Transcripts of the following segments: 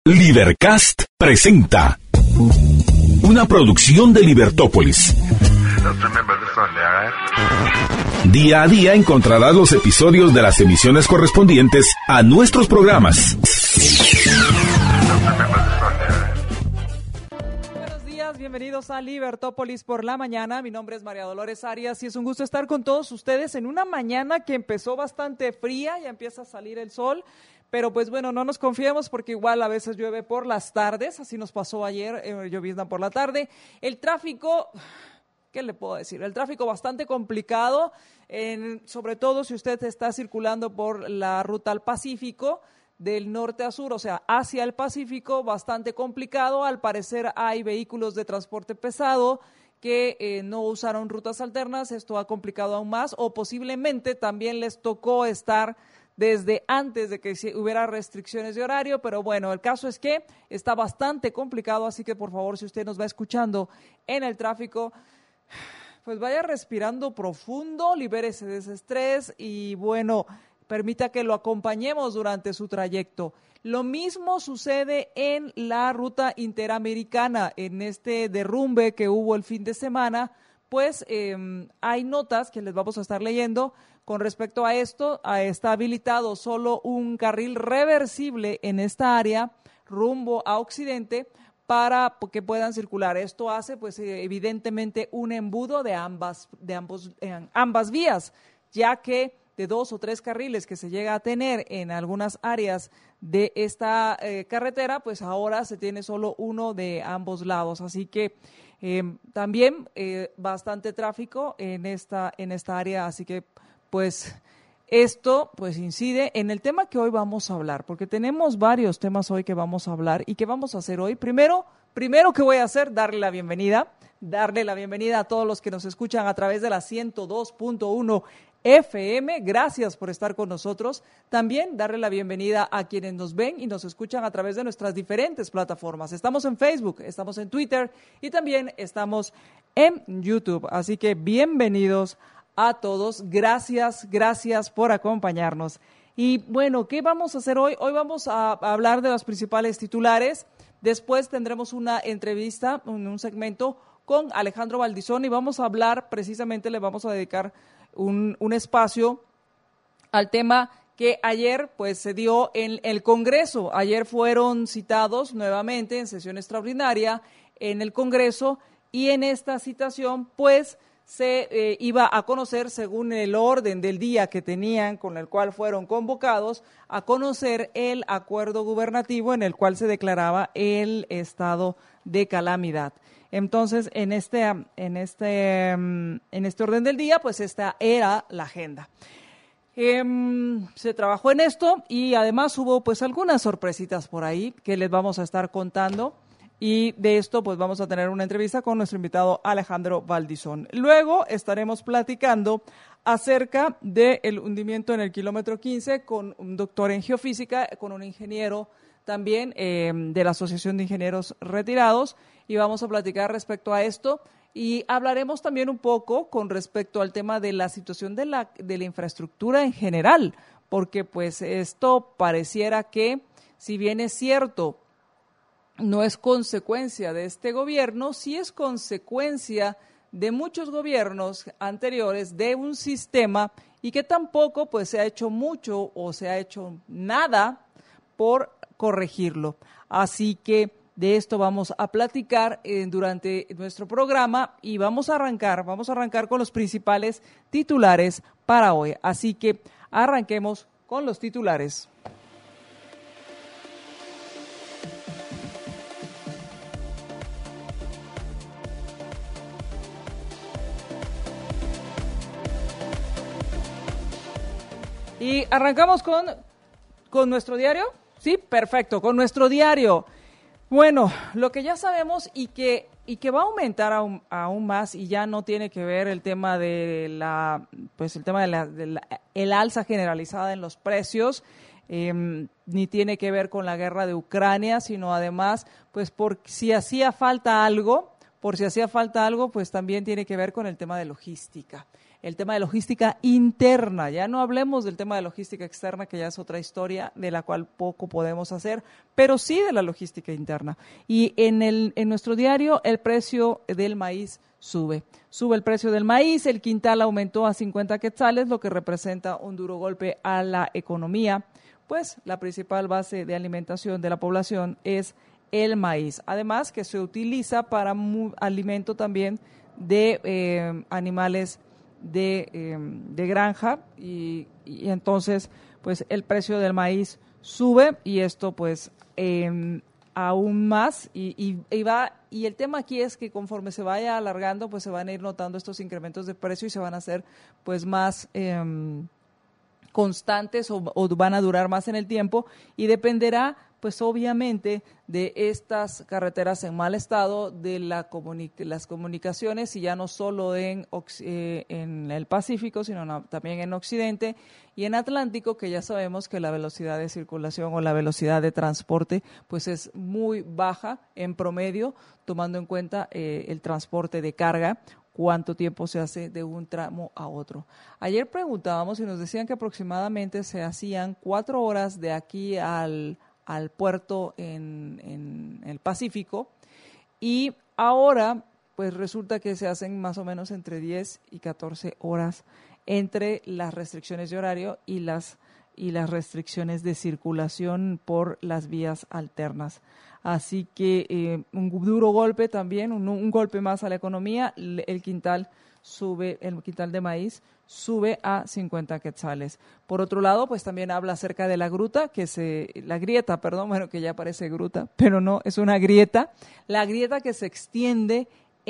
Libercast presenta una producción de Libertópolis. Día a día encontrarás los episodios de las emisiones correspondientes a nuestros programas. Buenos días, bienvenidos a Libertópolis por la mañana. Mi nombre es María Dolores Arias y es un gusto estar con todos ustedes en una mañana que empezó bastante fría, ya empieza a salir el sol. Pero pues bueno, no nos confiemos porque igual a veces llueve por las tardes, así nos pasó ayer, llovizna por la tarde. El tráfico, ¿qué le puedo decir? El tráfico bastante complicado, sobre todo si usted está circulando por la ruta al Pacífico, del norte a sur, o sea, hacia el Pacífico, bastante complicado. Al parecer hay vehículos de transporte pesado que no usaron rutas alternas, esto ha complicado aún más, o posiblemente también les tocó estar desde antes de que hubiera restricciones de horario, pero bueno, el caso es que está bastante complicado, así que por favor, si usted nos va escuchando en el tráfico, pues vaya respirando profundo, libérese de ese estrés y bueno, permita que lo acompañemos durante su trayecto. Lo mismo sucede en la ruta interamericana, en este derrumbe que hubo el fin de semana, pues hay notas que les vamos a estar leyendo. Con respecto a esto, está habilitado solo un carril reversible en esta área rumbo a Occidente para que puedan circular. Esto hace, pues, evidentemente un embudo de ambas vías, ya que de 2 o 3 carriles que se llega a tener en algunas áreas de esta carretera, pues ahora se tiene solo uno de ambos lados. Así que también bastante tráfico en esta área, así que pues esto pues incide en el tema que hoy vamos a hablar, porque tenemos varios temas hoy que vamos a hablar y que vamos a hacer hoy. Primero que voy a hacer, darle la bienvenida a todos los que nos escuchan a través de la 102.1 FM. Gracias por estar con nosotros. También darle la bienvenida a quienes nos ven y nos escuchan a través de nuestras diferentes plataformas. Estamos en Facebook, estamos en Twitter y también estamos en YouTube. Así que bienvenidos a todos, gracias por acompañarnos. Y bueno, ¿qué vamos a hacer hoy? Hoy vamos a hablar de los principales titulares, después tendremos una entrevista, un segmento con Alejandro Valdizón y vamos a hablar, precisamente le vamos a dedicar un espacio al tema que ayer pues se dio en el Congreso. Ayer fueron citados nuevamente en sesión extraordinaria en el Congreso y en esta citación pues se iba a conocer, según el orden del día que tenían, con el cual fueron convocados, a conocer el acuerdo gubernativo en el cual se declaraba el estado de calamidad. Entonces, en este orden del día, pues esta era la agenda. Se trabajó en esto y además hubo pues algunas sorpresitas por ahí que les vamos a estar contando. Y de esto, pues vamos a tener una entrevista con nuestro invitado Alejandro Valdizón. Luego estaremos platicando acerca del hundimiento en el kilómetro 15 con un doctor en geofísica, con un ingeniero también de la Asociación de Ingenieros Retirados, y vamos a platicar respecto a esto. Y hablaremos también un poco con respecto al tema de la situación de la infraestructura en general, porque pues esto pareciera que, si bien es cierto, no es consecuencia de este gobierno, sí es consecuencia de muchos gobiernos anteriores, de un sistema y que tampoco pues se ha hecho mucho o se ha hecho nada por corregirlo. Así que de esto vamos a platicar durante nuestro programa y vamos a arrancar con los principales titulares para hoy. Así que arranquemos con los titulares. Y arrancamos con nuestro diario. Sí, perfecto, con nuestro diario. Bueno, lo que ya sabemos y que va a aumentar aún más, y ya no tiene que ver el tema de el alza generalizada en los precios, ni tiene que ver con la guerra de Ucrania, sino además, pues por si hacía falta algo, pues también tiene que ver con el tema de logística. el tema de logística interna. Ya no hablemos del tema de logística externa, que ya es otra historia de la cual poco podemos hacer, pero sí de la logística interna. Y en nuestro diario el precio del maíz sube el precio del maíz, el quintal aumentó a 50 quetzales, lo que representa un duro golpe a la economía, pues la principal base de alimentación de la población es el maíz. Además que se utiliza para alimento también de animales de granja y entonces pues el precio del maíz sube y esto pues aún más y el tema aquí es que conforme se vaya alargando pues se van a ir notando estos incrementos de precio y se van a hacer pues más constantes o van a durar más en el tiempo y dependerá pues obviamente de estas carreteras en mal estado, de las comunicaciones y ya no solo en el Pacífico, sino también en Occidente y en Atlántico, que ya sabemos que la velocidad de circulación o la velocidad de transporte pues es muy baja en promedio, tomando en cuenta el transporte de carga, cuánto tiempo se hace de un tramo a otro. Ayer preguntábamos y nos decían que aproximadamente se hacían 4 horas de aquí al puerto en el Pacífico y ahora pues resulta que se hacen más o menos entre 10 y 14 horas entre las restricciones de horario y las restricciones de circulación por las vías alternas. Así que un duro golpe también, un golpe más a la economía, el quintal de maíz sube a 50 quetzales. Por otro lado, pues también habla acerca de la grieta, que ya parece gruta, pero no, es una grieta, la grieta que se extiende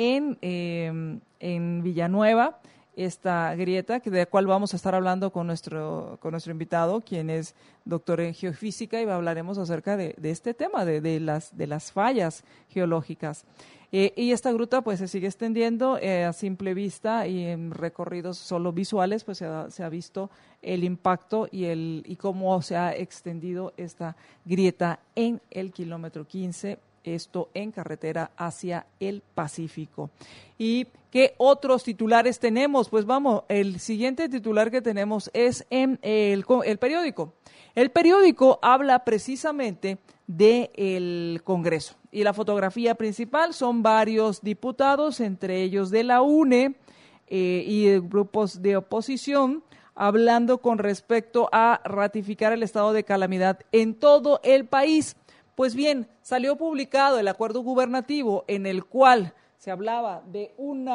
en Villanueva, esta grieta, de la cual vamos a estar hablando con nuestro invitado, quien es doctor en geofísica, y hablaremos acerca de este tema, de las fallas geológicas. Y esta gruta pues se sigue extendiendo a simple vista y en recorridos solo visuales pues se ha visto el impacto y cómo se ha extendido esta grieta en el kilómetro 15, esto en carretera hacia el Pacífico. ¿Y qué otros titulares tenemos? Pues vamos, el siguiente titular que tenemos es en el periódico. El periódico habla precisamente del Congreso y la fotografía principal son varios diputados, entre ellos de la UNE y de grupos de oposición, hablando con respecto a ratificar el estado de calamidad en todo el país. Pues bien, salió publicado el acuerdo gubernativo en el cual se hablaba de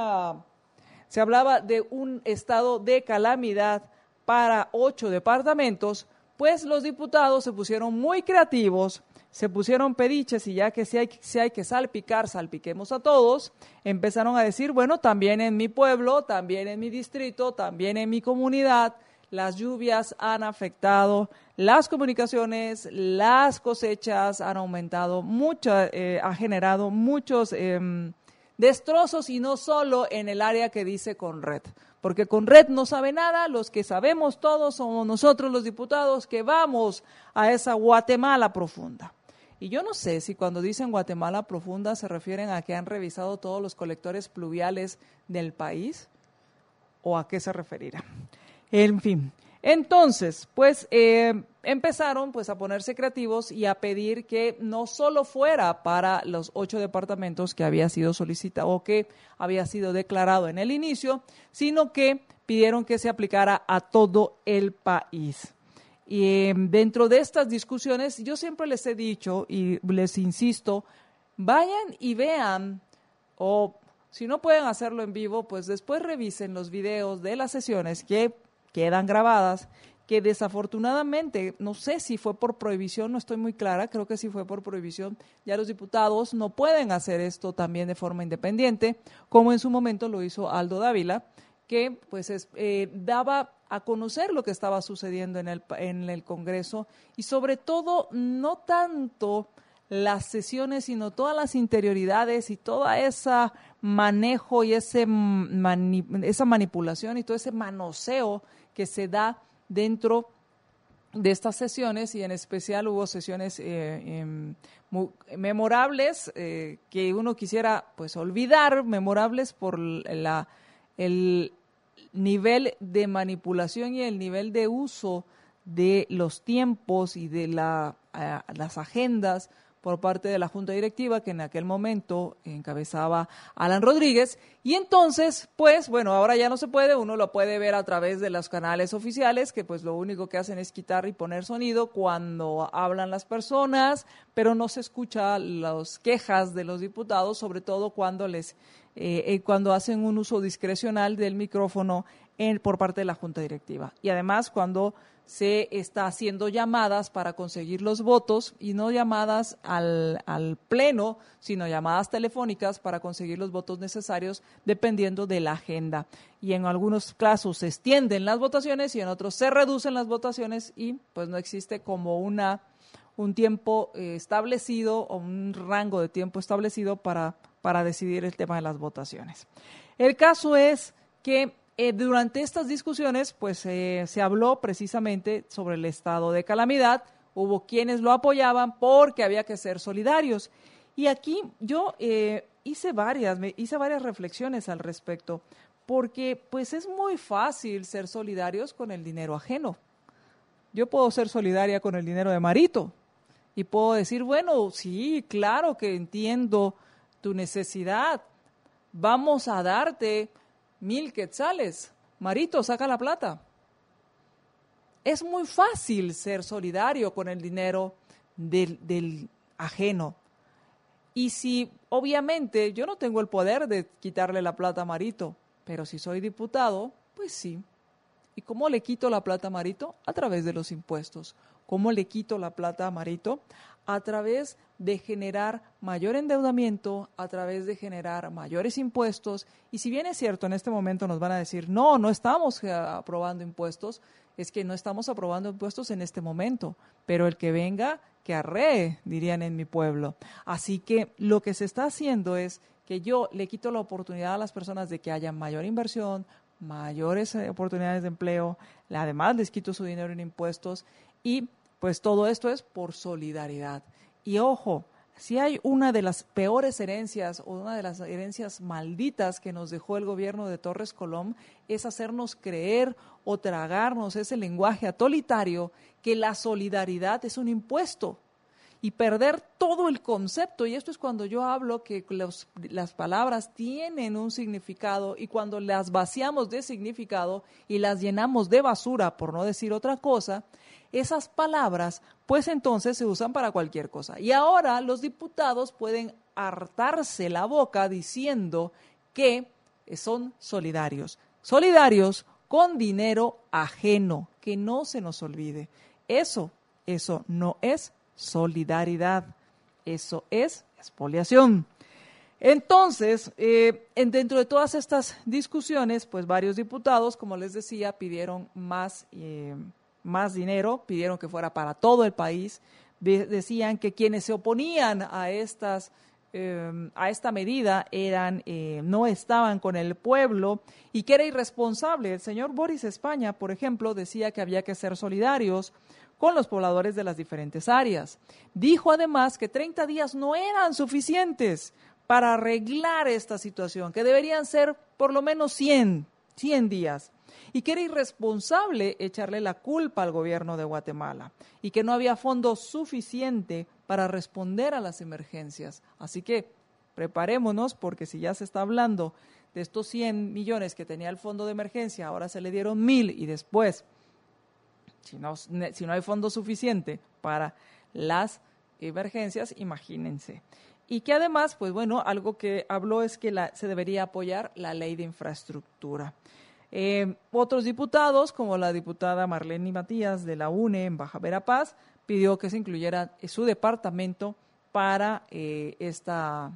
un estado de calamidad para 8 departamentos, pues los diputados se pusieron muy creativos, se pusieron pediches y ya que si hay que salpicar, salpiquemos a todos, empezaron a decir, bueno, también en mi pueblo, también en mi distrito, también en mi comunidad, las lluvias han afectado las comunicaciones, las cosechas han aumentado mucho, ha generado muchos destrozos y no solo en el área que dice Conred, porque Conred no sabe nada, los que sabemos todos somos nosotros los diputados que vamos a esa Guatemala profunda. Y yo no sé si cuando dicen Guatemala profunda se refieren a que han revisado todos los colectores pluviales del país o a qué se referirá. En fin, entonces, pues empezaron pues a ponerse creativos y a pedir que no solo fuera para los 8 departamentos que había sido solicitado o que había sido declarado en el inicio, sino que pidieron que se aplicara a todo el país. Y dentro de estas discusiones, yo siempre les he dicho y les insisto, vayan y vean o si no pueden hacerlo en vivo, pues después revisen los videos de las sesiones que quedan grabadas, que desafortunadamente, no sé si fue por prohibición, no estoy muy clara, creo que sí fue por prohibición, ya los diputados no pueden hacer esto también de forma independiente, como en su momento lo hizo Aldo Dávila, que pues daba a conocer lo que estaba sucediendo en el Congreso y sobre todo no tanto las sesiones, sino todas las interioridades y toda esa manejo y esa manipulación y todo ese manoseo que se da dentro de estas sesiones y en especial hubo sesiones memorables que uno quisiera pues olvidar, memorables por nivel de manipulación y el nivel de uso de los tiempos y de las agendas por parte de la Junta Directiva, que en aquel momento encabezaba Alan Rodríguez. Y entonces, pues, bueno, ahora ya no se puede, uno lo puede ver a través de los canales oficiales, que pues lo único que hacen es quitar y poner sonido cuando hablan las personas, pero no se escucha las quejas de los diputados, sobre todo cuando cuando hacen un uso discrecional del micrófono por parte de la Junta Directiva. Y además cuando se está haciendo llamadas para conseguir los votos, y no llamadas al pleno, sino llamadas telefónicas para conseguir los votos necesarios dependiendo de la agenda. Y en algunos casos se extienden las votaciones y en otros se reducen las votaciones y pues no existe como un tiempo establecido o un rango de tiempo establecido para decidir el tema de las votaciones. El caso es que durante estas discusiones, pues se habló precisamente sobre el estado de calamidad. Hubo quienes lo apoyaban porque había que ser solidarios. Y aquí yo hice varias reflexiones al respecto, porque pues es muy fácil ser solidarios con el dinero ajeno. Yo puedo ser solidaria con el dinero de Marito y puedo decir, bueno, sí, claro que entiendo tu necesidad. Vamos a darte 1,000 quetzales. Marito, saca la plata. Es muy fácil ser solidario con el dinero del ajeno. Y si, obviamente, yo no tengo el poder de quitarle la plata a Marito, pero si soy diputado, pues sí. ¿Y cómo le quito la plata a Marito? A través de los impuestos. ¿Cómo le quito la plata a Marito? A través de generar mayor endeudamiento, a través de generar mayores impuestos. Y si bien es cierto, en este momento nos van a decir, no estamos aprobando impuestos, es que no estamos aprobando impuestos en este momento, pero el que venga, que arree, dirían en mi pueblo. Así que lo que se está haciendo es que yo le quito la oportunidad a las personas de que haya mayor inversión, mayores oportunidades de empleo, además les quito su dinero en impuestos y pues todo esto es por solidaridad. Y ojo, si hay una de las peores herencias o una de las herencias malditas que nos dejó el gobierno de Torres Colom es hacernos creer o tragarnos ese lenguaje atolitario que la solidaridad es un impuesto y perder todo el concepto. Y esto es cuando yo hablo que las palabras tienen un significado y cuando las vaciamos de significado y las llenamos de basura, por no decir otra cosa, esas palabras pues entonces se usan para cualquier cosa. Y ahora los diputados pueden hartarse la boca diciendo que son solidarios. Solidarios con dinero ajeno, que no se nos olvide. Eso no es solidaridad, eso es expoliación. Entonces, dentro de todas estas discusiones, pues varios diputados, como les decía, pidieron más dinero, pidieron que fuera para todo el país, decían que quienes se oponían a esta medida no estaban con el pueblo y que era irresponsable. El señor Boris España, por ejemplo, decía que había que ser solidarios con los pobladores de las diferentes áreas. Dijo además que 30 días no eran suficientes para arreglar esta situación, que deberían ser por lo menos 100 días. Y que era irresponsable echarle la culpa al gobierno de Guatemala y que no había fondo suficiente para responder a las emergencias. Así que preparémonos porque si ya se está hablando de estos 100 millones que tenía el fondo de emergencia, ahora se le dieron 1,000 y después, si no hay fondo suficiente para las emergencias, imagínense. Y que además, pues bueno, algo que habló es que se debería apoyar la ley de infraestructura. Otros diputados, como la diputada Marlene Matías de la UNE en Baja Verapaz, pidió que se incluyera su departamento para este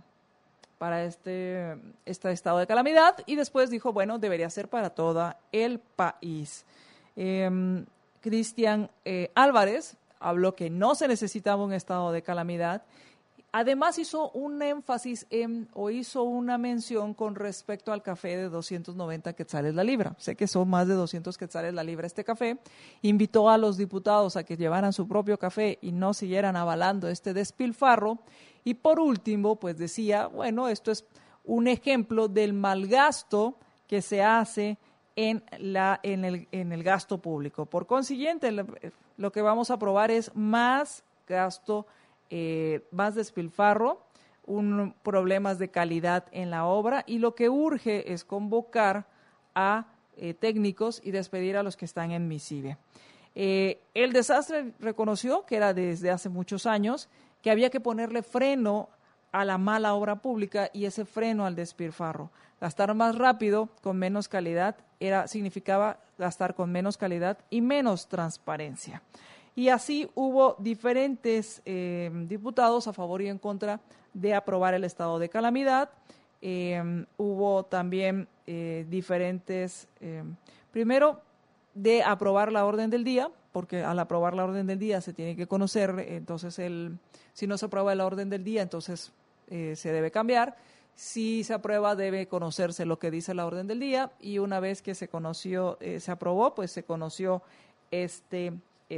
estado de calamidad y después dijo, bueno, debería ser para todo el país. Cristian Álvarez habló que no se necesitaba un estado de calamidad. Además hizo un énfasis hizo una mención con respecto al café de 290 quetzales la libra. Sé que son más de 200 quetzales la libra este café. Invitó a los diputados a que llevaran su propio café y no siguieran avalando este despilfarro. Y por último, pues decía, bueno, esto es un ejemplo del malgasto que se hace en el gasto público. Por consiguiente, lo que vamos a aprobar es más gasto, más despilfarro, problemas de calidad en la obra, y lo que urge es convocar a técnicos y despedir a los que están en MISIVE. El desastre reconoció que era desde hace muchos años, que había que ponerle freno a la mala obra pública y ese freno al despilfarro. Gastar más rápido, con menos calidad, significaba gastar con menos calidad y menos transparencia. Y así hubo diferentes diputados a favor y en contra de aprobar el estado de calamidad. Hubo también diferentes, primero, de aprobar la orden del día, porque al aprobar la orden del día se tiene que conocer, entonces si no se aprueba la orden del día, entonces se debe cambiar. Si se aprueba, debe conocerse lo que dice la orden del día, y una vez que se aprobó, pues se conoció este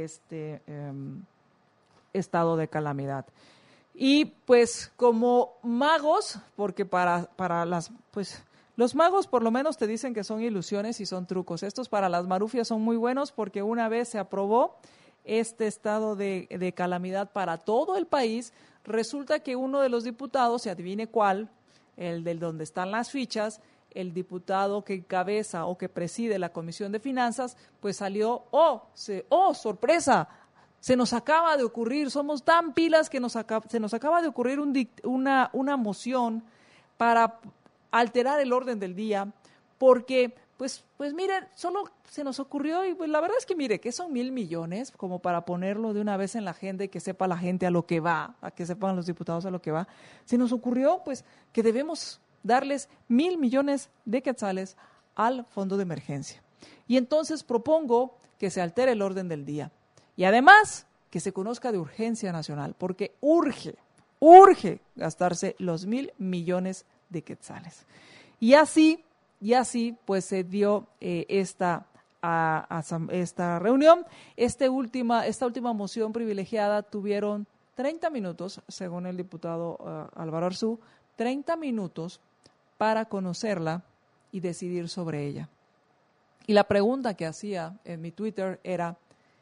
estado de calamidad. Y pues como magos, porque los magos por lo menos te dicen que son ilusiones y son trucos. Estos para las marufias son muy buenos, porque una vez se aprobó este estado de calamidad para todo el país, resulta que uno de los diputados, se adivine cuál, el del donde están las fichas, el diputado que encabeza o que preside la Comisión de Finanzas, pues salió, sorpresa, se nos acaba de ocurrir, somos tan pilas que se nos acaba de ocurrir una moción para alterar el orden del día, porque pues miren, solo se nos ocurrió, y pues la verdad es que mire, que son 1,000 millones, como para ponerlo de una vez en la agenda y que sepa la gente a lo que va, a que sepan los diputados a lo que va. Se nos ocurrió pues que debemos darles 1,000 millones de quetzales al fondo de emergencia. Y entonces propongo que se altere el orden del día. Y además que se conozca de urgencia nacional, porque urge gastarse los 1,000 millones de quetzales. Y así pues se dio esta reunión. Esta última moción privilegiada tuvieron 30 minutos, según el diputado Álvaro Arzú, 30 minutos para conocerla y decidir sobre ella. Y la pregunta que hacía en mi Twitter era,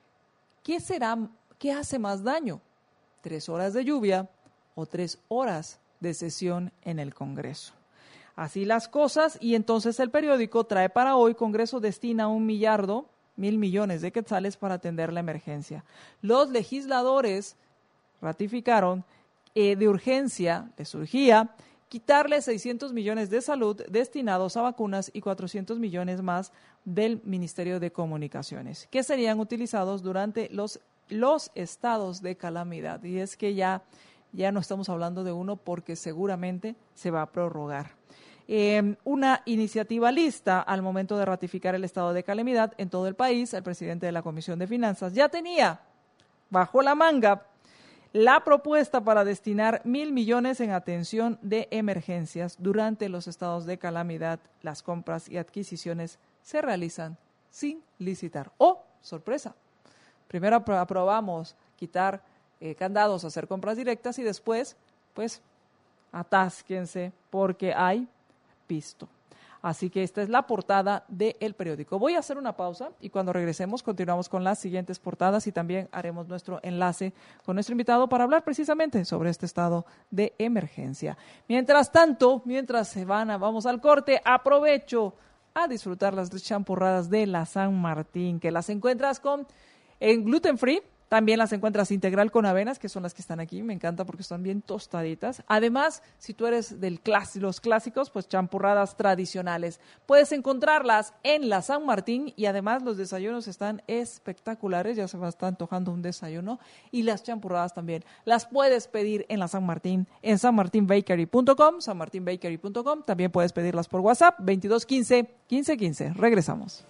¿qué hace más daño? ¿3 horas de lluvia o 3 horas de sesión en el Congreso? Así las cosas, y entonces el periódico trae para hoy: Congreso destina 1,000 millones de quetzales para atender la emergencia. Los legisladores ratificaron de urgencia, les surgía quitarle 600 millones de salud destinados a vacunas y 400 millones más del Ministerio de Comunicaciones, que serían utilizados durante los estados de calamidad. Y es que ya no estamos hablando de uno, porque seguramente se va a prorrogar. Una iniciativa lista al momento de ratificar el estado de calamidad en todo el país. El presidente de la Comisión de Finanzas ya tenía bajo la manga la propuesta para destinar 1,000 millones en atención de emergencias. Durante los estados de calamidad, las compras y adquisiciones se realizan sin licitar. ¡Oh, sorpresa! Primero aprobamos quitar candados, hacer compras directas, y después, pues, atásquense porque hay pisto. Así que esta es la portada del periódico. Voy a hacer una pausa y cuando regresemos continuamos con las siguientes portadas y también haremos nuestro enlace con nuestro invitado para hablar precisamente sobre este estado de emergencia. Mientras tanto, vamos al corte, aprovecho a disfrutar las champurradas de la San Martín, que las encuentras en gluten free. También las encuentras integral con avenas, que son las que están aquí. Me encanta porque están bien tostaditas. Además, si tú eres los clásicos, pues champurradas tradicionales. Puedes encontrarlas en la San Martín, y además los desayunos están espectaculares. Ya se va a estar antojando un desayuno. Y las champurradas también. Las puedes pedir en la San Martín, en sanmartinbakery.com, sanmartinbakery.com. También puedes pedirlas por WhatsApp, 2215 1515. Regresamos.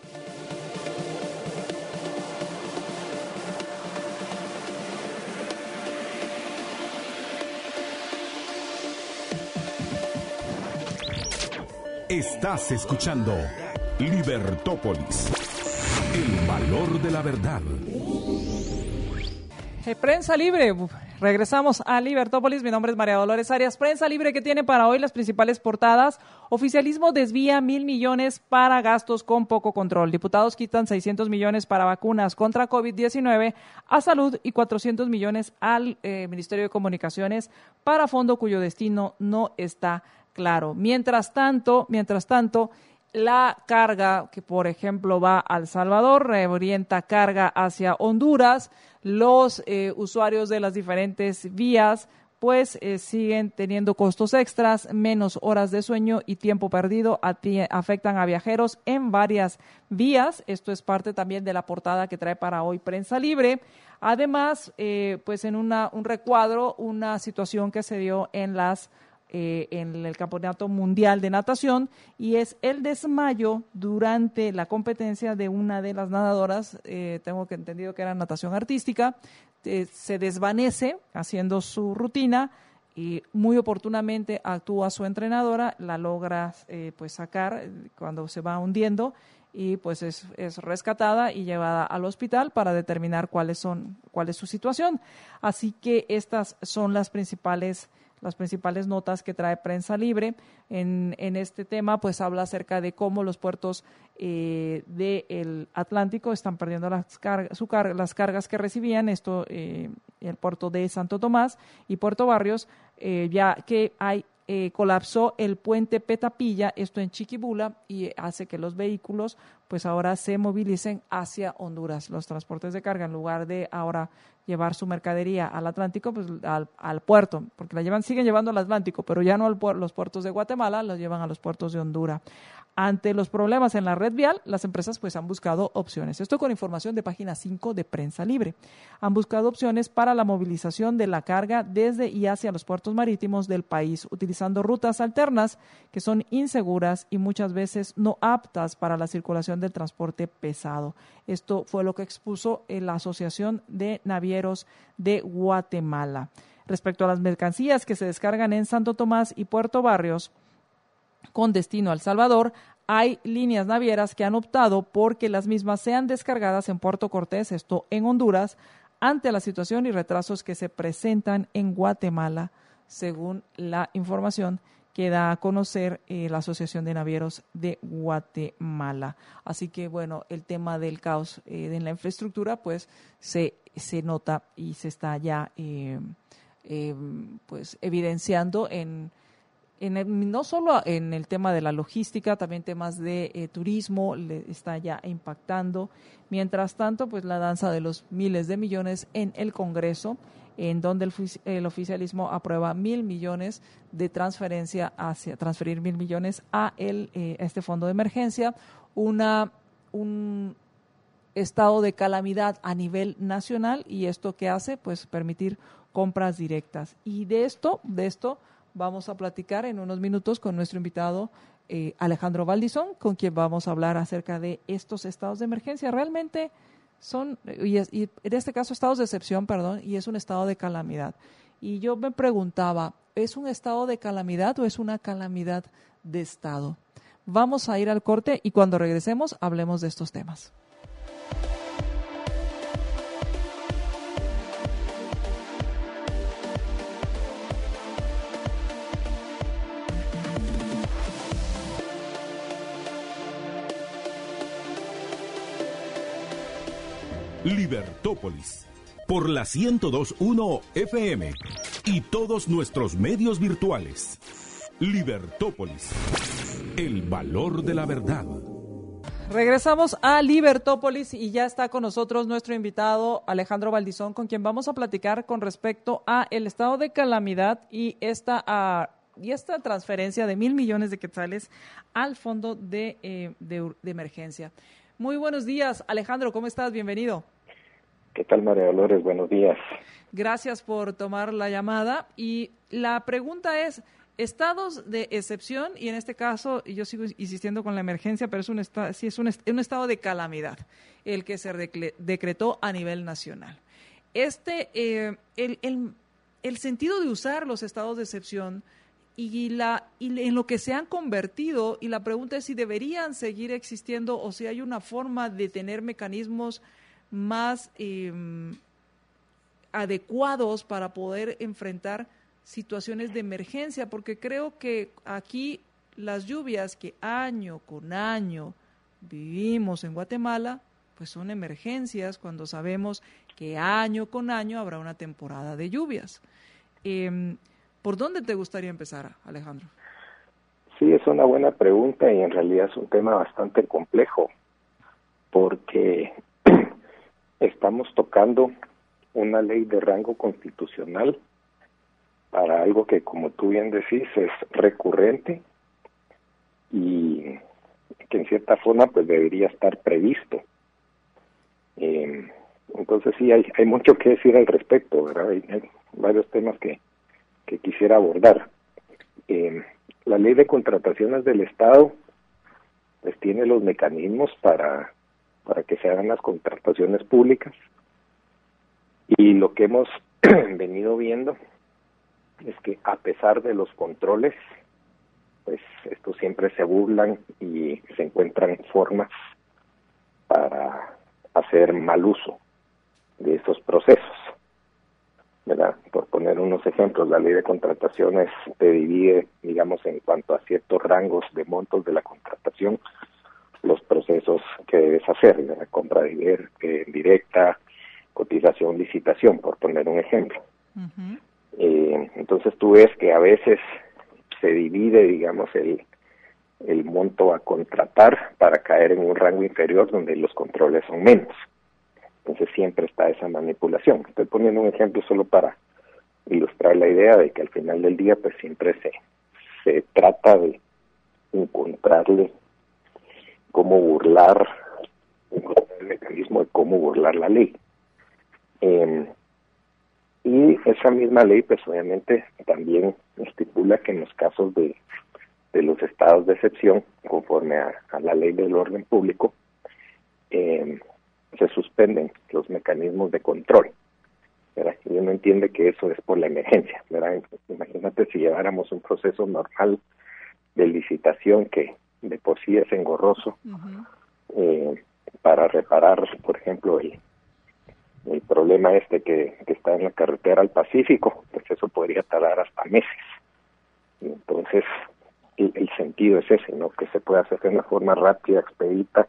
Estás escuchando Libertópolis, el valor de la verdad. Prensa Libre, Regresamos a Libertópolis. Mi nombre es María Dolores Arias. Prensa Libre, que tiene para hoy las principales portadas. Oficialismo desvía 1,000 millones para gastos con poco control. Diputados quitan 600 millones para vacunas contra COVID-19 a salud y 400 millones al Ministerio de Comunicaciones para fondo cuyo destino no está claro. Mientras tanto, la carga que, por ejemplo, va a El Salvador, reorienta carga hacia Honduras. Los usuarios de las diferentes vías pues siguen teniendo costos extras, menos horas de sueño y tiempo perdido afectan a viajeros en varias vías. Esto es parte también de la portada que trae para hoy Prensa Libre. Además, pues en un recuadro, una situación que se dio en el Campeonato Mundial de Natación, y es el desmayo durante la competencia de una de las nadadoras, tengo entendido que era natación artística, se desvanece haciendo su rutina y muy oportunamente actúa su entrenadora, la logra pues sacar cuando se va hundiendo y pues es rescatada y llevada al hospital para determinar cuál es su situación. Así que estas son las principales notas que trae Prensa Libre. En este tema, pues habla acerca de cómo los puertos del Atlántico están perdiendo las cargas que recibían, el puerto de Santo Tomás y Puerto Barrios, ya que colapsó el puente Petapilla, esto en Chiquibula, y hace que los vehículos pues ahora se movilicen hacia Honduras. Los transportes de carga, en lugar de ahora llevar su mercadería al Atlántico, pues al puerto, porque siguen llevando al Atlántico, pero ya no los puertos de Guatemala, los llevan a los puertos de Honduras. Ante los problemas en la red vial, las empresas pues han buscado opciones. Esto con información de página 5 de Prensa Libre. Han buscado opciones para la movilización de la carga desde y hacia los puertos marítimos del país, utilizando rutas alternas que son inseguras y muchas veces no aptas para la circulación del transporte pesado. Esto fue lo que expuso la Asociación de Navieros de Guatemala. Respecto a las mercancías que se descargan en Santo Tomás y Puerto Barrios, con destino a El Salvador, hay líneas navieras que han optado por que las mismas sean descargadas en Puerto Cortés, esto en Honduras, ante la situación y retrasos que se presentan en Guatemala, según la información que da a conocer la Asociación de Navieros de Guatemala. Así que, bueno, el tema del caos en la infraestructura, pues se nota y se está ya pues evidenciando no solo en el tema de la logística, también temas de turismo le está ya impactando. Mientras tanto, pues la danza de los miles de millones en el Congreso, en donde el oficialismo aprueba 1,000 millones de transferir 1,000 millones a este fondo de emergencia, un estado de calamidad a nivel nacional, y esto ¿qué hace? Pues permitir compras directas. Y de esto vamos a platicar en unos minutos con nuestro invitado Alejandro Valdizón, con quien vamos a hablar acerca de estos estados de emergencia. Realmente son, y en este caso estados de excepción, y es un estado de calamidad. Y yo me preguntaba, ¿es un estado de calamidad o es una calamidad de estado? Vamos a ir al corte y cuando regresemos hablemos de estos temas. Libertópolis, por la 102.1 FM y todos nuestros medios virtuales. Libertópolis, el valor de la verdad. Regresamos a Libertópolis y ya está con nosotros nuestro invitado Alejandro Valdizón, con quien vamos a platicar con respecto a el estado de calamidad y esta transferencia de 1,000 millones de quetzales al fondo de emergencia. Muy buenos días, Alejandro, ¿cómo estás? Bienvenido. ¿Qué tal, María Dolores? Buenos días. Gracias por tomar la llamada. Y la pregunta es, estados de excepción, y en este caso, yo sigo insistiendo con la emergencia, pero es un estado de calamidad, el que se decretó a nivel nacional. El sentido de usar los estados de excepción y en lo que se han convertido, y la pregunta es si deberían seguir existiendo o si hay una forma de tener mecanismos más adecuados para poder enfrentar situaciones de emergencia, porque creo que aquí las lluvias que año con año vivimos en Guatemala, pues son emergencias cuando sabemos que año con año habrá una temporada de lluvias. ¿Por dónde te gustaría empezar, Alejandro? Sí, es una buena pregunta y en realidad es un tema bastante complejo porque estamos tocando una ley de rango constitucional para algo que, como tú bien decís, es recurrente y que en cierta forma pues debería estar previsto. Entonces sí, hay mucho que decir al respecto, ¿verdad? Hay varios temas que quisiera abordar. La ley de contrataciones del Estado pues tiene los mecanismos para que se hagan las contrataciones públicas, y lo que hemos venido viendo es que a pesar de los controles, pues estos siempre se burlan y se encuentran formas para hacer mal uso de estos procesos, ¿verdad? Por poner unos ejemplos, la ley de contrataciones te divide, digamos, en cuanto a ciertos rangos de montos de la contratación, los procesos que debes hacer, ¿verdad? Compra directa, cotización, licitación, por poner un ejemplo. Uh-huh. Entonces tú ves que a veces se divide, digamos, el monto a contratar para caer en un rango inferior donde los controles son menos. Entonces siempre está esa manipulación. Estoy poniendo un ejemplo solo para ilustrar la idea de que al final del día pues siempre se trata de encontrarle cómo burlar, encontrar el mecanismo de cómo burlar la ley. Y esa misma ley pues obviamente también estipula que en los casos de los estados de excepción, conforme a la ley del orden público, se suspenden los mecanismos de control, ¿verdad? Y uno entiende que eso es por la emergencia, ¿verdad? Imagínate si lleváramos un proceso normal de licitación que de por sí es engorroso, uh-huh, para reparar, por ejemplo, el problema que está en la carretera al Pacífico, pues eso podría tardar hasta meses. Y entonces el sentido es ese, ¿no? Que se pueda hacer de una forma rápida, expedita,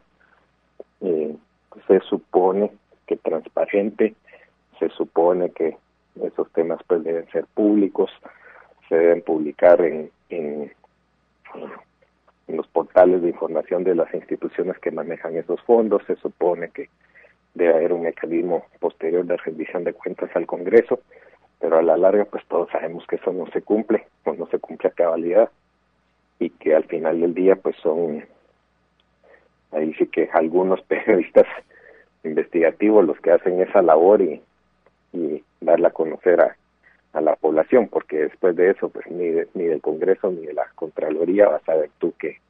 se supone que transparente, se supone que esos temas pues deben ser públicos, se deben publicar en los portales de información de las instituciones que manejan esos fondos, se supone que debe haber un mecanismo posterior de rendición de cuentas al Congreso, pero a la larga pues todos sabemos que eso no se cumple, o no se cumple a cabalidad, y que al final del día pues son, ahí sí que algunos periodistas investigativos los que hacen esa labor y darla a conocer a la población, porque después de eso pues ni del Congreso ni de la Contraloría vas a ver tú que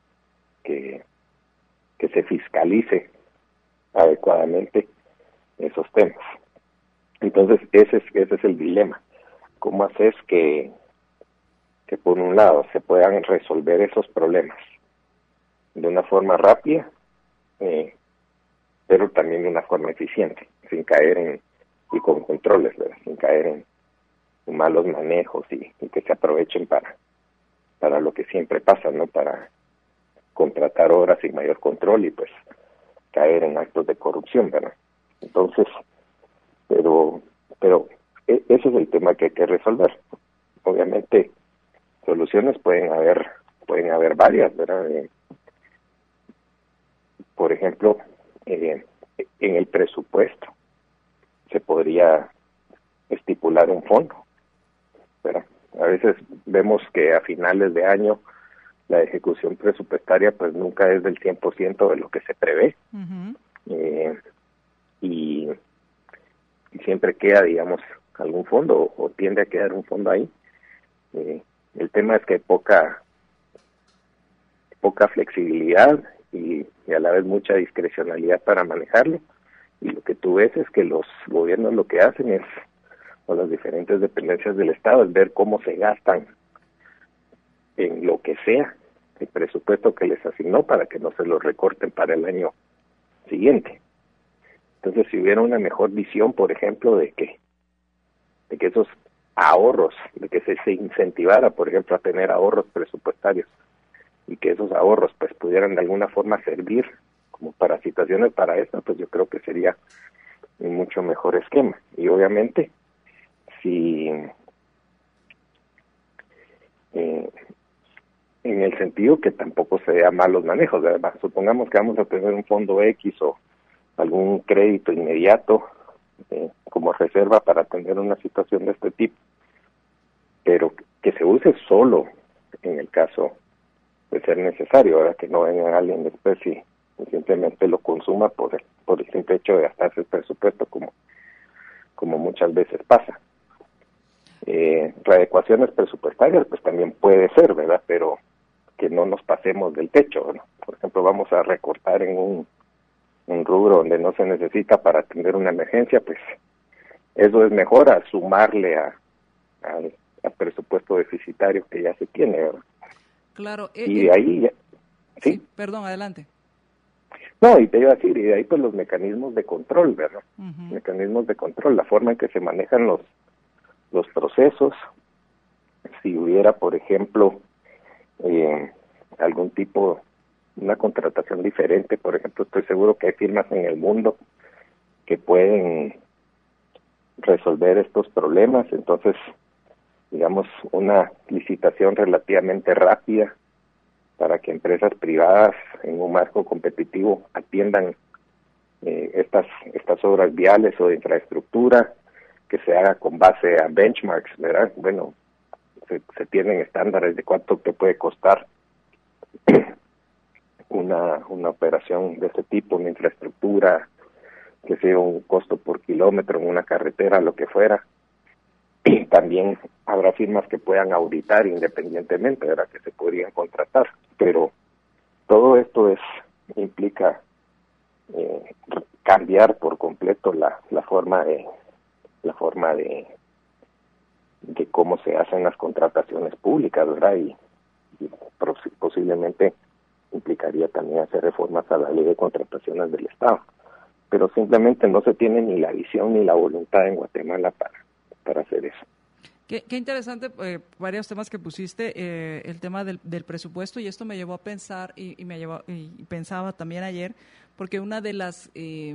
se fiscalice adecuadamente esos temas. Entonces ese es el dilema. ¿Cómo haces que por un lado se puedan resolver esos problemas de una forma rápida, pero también de una forma eficiente, sin caer y con controles, ¿verdad? Sin caer en malos manejos y que se aprovechen para lo que siempre pasa, ¿no? Para contratar obras sin mayor control y pues caer en actos de corrupción, ¿verdad? Entonces, pero ese es el tema que hay que resolver. Obviamente soluciones pueden haber varias, ¿verdad? Por ejemplo, en el presupuesto se podría estipular un fondo, ¿verdad? A veces vemos que a finales de año la ejecución presupuestaria pues nunca es del 100% de lo que se prevé. Uh-huh. Y siempre queda, digamos, algún fondo o tiende a quedar un fondo ahí. El tema es que hay poca flexibilidad y a la vez mucha discrecionalidad para manejarlo, y lo que tú ves es que los gobiernos lo que hacen es, o las diferentes dependencias del Estado, es ver cómo se gastan en lo que sea el presupuesto que les asignó para que no se lo recorten para el año siguiente. Entonces, si hubiera una mejor visión, por ejemplo, de que de que esos ahorros, de que se incentivara, por ejemplo, a tener ahorros presupuestarios y que esos ahorros pues pudieran de alguna forma servir como para situaciones para esto, pues yo creo que sería un mucho mejor esquema. Y obviamente, si en el sentido que tampoco se vea malos manejos, ¿verdad? Supongamos que vamos a tener un fondo X o algún crédito inmediato como reserva para atender una situación de este tipo, pero que se use solo en el caso de ser necesario, ¿verdad? Que no venga alguien después y simplemente lo consuma por el simple hecho de gastarse el presupuesto, como muchas veces pasa. Readecuaciones presupuestarias pues también puede ser, ¿verdad? Pero que no nos pasemos del techo, ¿no? Por ejemplo, vamos a recortar en un rubro donde no se necesita para atender una emergencia, pues eso es mejor a sumarle al presupuesto deficitario que ya se tiene, ¿verdad? Claro. Y de ahí ya, ¿sí? Perdón, adelante. No, y te iba a decir, y de ahí pues los mecanismos de control, ¿verdad? Uh-huh. Mecanismos de control, la forma en que se manejan los procesos. Si hubiera, por ejemplo, algún tipo, una contratación diferente, por ejemplo, estoy seguro que hay firmas en el mundo que pueden resolver estos problemas, entonces, digamos, una licitación relativamente rápida para que empresas privadas en un marco competitivo atiendan estas obras viales o de infraestructura, que se haga con base a benchmarks, ¿verdad? Bueno, se tienen estándares de cuánto te puede costar una operación de este tipo, una infraestructura, que sea un costo por kilómetro en una carretera, lo que fuera. Y también habrá firmas que puedan auditar independientemente, ¿verdad? Que se podrían contratar, pero todo esto implica cambiar por completo la forma de cómo se hacen las contrataciones públicas, ¿verdad? Y posiblemente implicaría también hacer reformas a la ley de contrataciones del Estado, pero simplemente no se tiene ni la visión ni la voluntad en Guatemala para hacer eso. Qué interesante, varios temas que pusiste, el tema del presupuesto, y esto me llevó a pensar y pensaba también ayer, porque una de las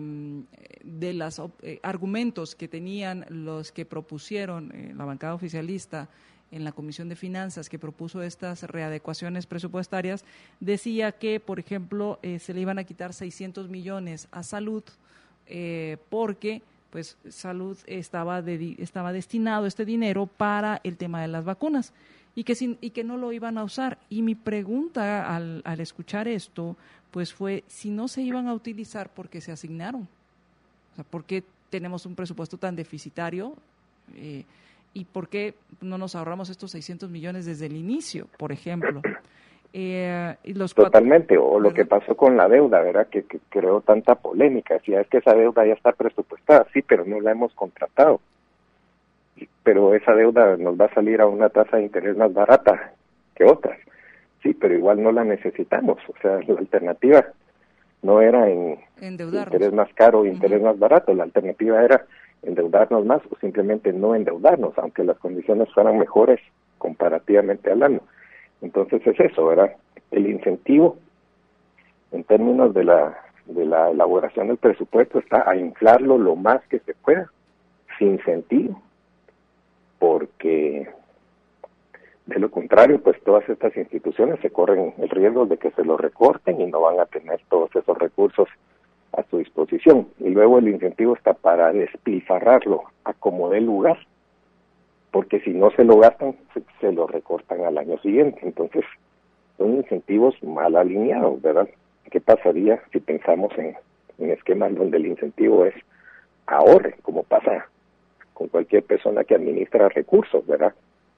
argumentos que tenían los que propusieron la bancada oficialista en la Comisión de Finanzas, que propuso estas readecuaciones presupuestarias, decía que, por ejemplo, se le iban a quitar 600 millones a salud porque pues salud estaba destinado este dinero para el tema de las vacunas y que no lo iban a usar. Y mi pregunta al escuchar esto pues fue si no se iban a utilizar, ¿por qué se asignaron? O sea, ¿por qué tenemos un presupuesto tan deficitario? ¿Y por qué no nos ahorramos estos 600 millones desde el inicio, por ejemplo? Y los Totalmente, o ¿verdad? Lo que pasó con la deuda, ¿verdad? Que creó tanta polémica. Decía, es que esa deuda ya está presupuestada, sí, pero no la hemos contratado. Pero esa deuda nos va a salir a una tasa de interés más barata que otras. Sí, pero igual no la necesitamos. O sea, la alternativa no era en interés más caro o interés más barato. La alternativa era endeudarnos más o simplemente no endeudarnos, aunque las condiciones fueran mejores comparativamente hablando. Entonces es eso, ¿verdad? El incentivo en términos de la elaboración del presupuesto está a inflarlo lo más que se pueda, sin sentido, porque de lo contrario, pues todas estas instituciones se corren el riesgo de que se lo recorten y no van a tener todos esos recursos a su disposición. Y luego el incentivo está para despilfarrarlo a como dé lugar, porque si no se lo gastan, se lo recortan al año siguiente. Entonces, son incentivos mal alineados, ¿verdad? ¿Qué pasaría si pensamos en esquemas donde el incentivo es ahorre, como pasa con cualquier persona que administra recursos, ¿verdad?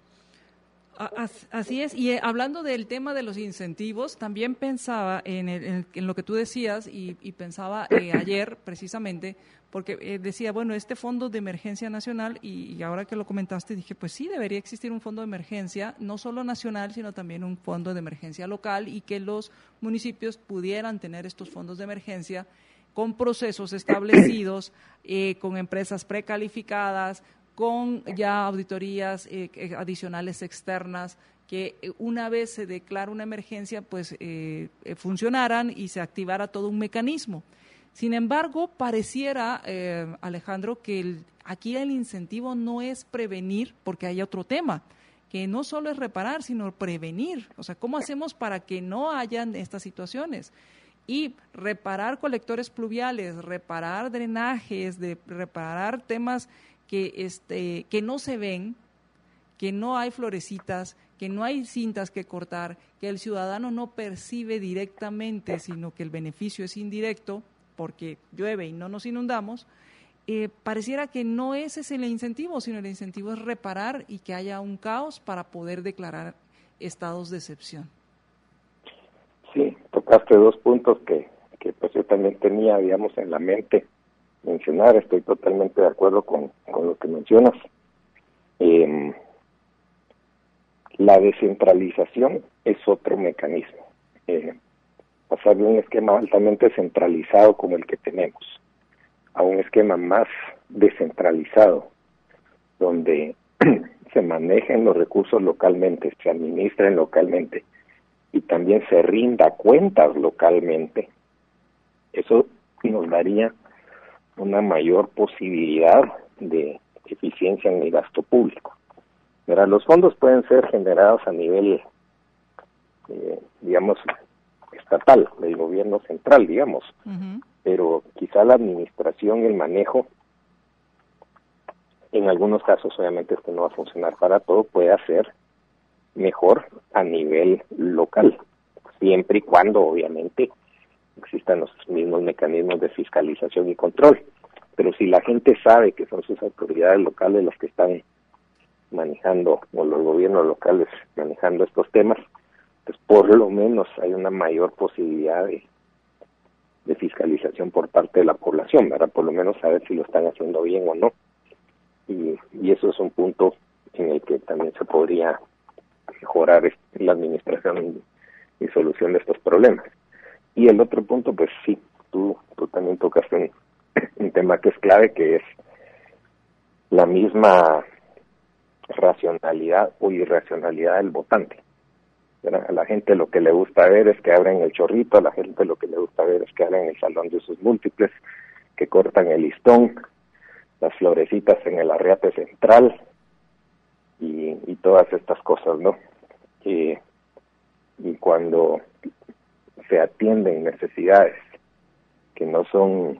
Así es, y hablando del tema de los incentivos, también pensaba en lo que tú decías y pensaba ayer precisamente, porque decía, bueno, este fondo de emergencia nacional, y ahora que lo comentaste dije, pues sí, debería existir un fondo de emergencia, no solo nacional, sino también un fondo de emergencia local, y que los municipios pudieran tener estos fondos de emergencia con procesos establecidos, con empresas precalificadas, con ya auditorías adicionales externas que una vez se declara una emergencia, pues funcionaran y se activara todo un mecanismo. Sin embargo, pareciera, Alejandro, que aquí el incentivo no es prevenir, porque hay otro tema, que no solo es reparar, sino prevenir. O sea, ¿cómo hacemos para que no hayan estas situaciones? Y reparar colectores pluviales, reparar drenajes, reparar temas que no se ven, que no hay florecitas, que no hay cintas que cortar, que el ciudadano no percibe directamente, sino que el beneficio es indirecto, porque llueve y no nos inundamos, pareciera que no ese es el incentivo, sino el incentivo es reparar y que haya un caos para poder declarar estados de excepción. Sí, tocaste dos puntos que pues yo también tenía, digamos, en la mente mencionar. Estoy totalmente de acuerdo con lo que mencionas. La descentralización es otro mecanismo. Pasar de un esquema altamente centralizado como el que tenemos a un esquema más descentralizado, donde se manejen los recursos localmente, se administren localmente y también se rinda cuentas localmente, eso nos daría una mayor posibilidad de eficiencia en el gasto público. Mira, los fondos pueden ser generados a nivel, digamos, estatal, del gobierno central, digamos, pero quizá la administración y el manejo, en algunos casos obviamente esto no va a funcionar para todo, puede ser mejor a nivel local, siempre y cuando obviamente existan los mismos mecanismos de fiscalización y control. Pero si la gente sabe que son sus autoridades locales las que están manejando, o los gobiernos locales manejando estos temas, pues por lo menos hay una mayor posibilidad de fiscalización por parte de la población, ¿verdad? Por lo menos saber si lo están haciendo bien o no. Y eso es un punto en el que también se podría mejorar la administración y solución de estos problemas. Y el otro punto, pues sí, tú también tocaste un tema que es clave, que es la misma racionalidad o irracionalidad del votante. A la gente lo que le gusta ver es que abren el chorrito, a la gente lo que le gusta ver es que abren el salón de sus múltiples, que cortan el listón, las florecitas en el arreate central y todas estas cosas, ¿no? Y cuando se atienden necesidades que no son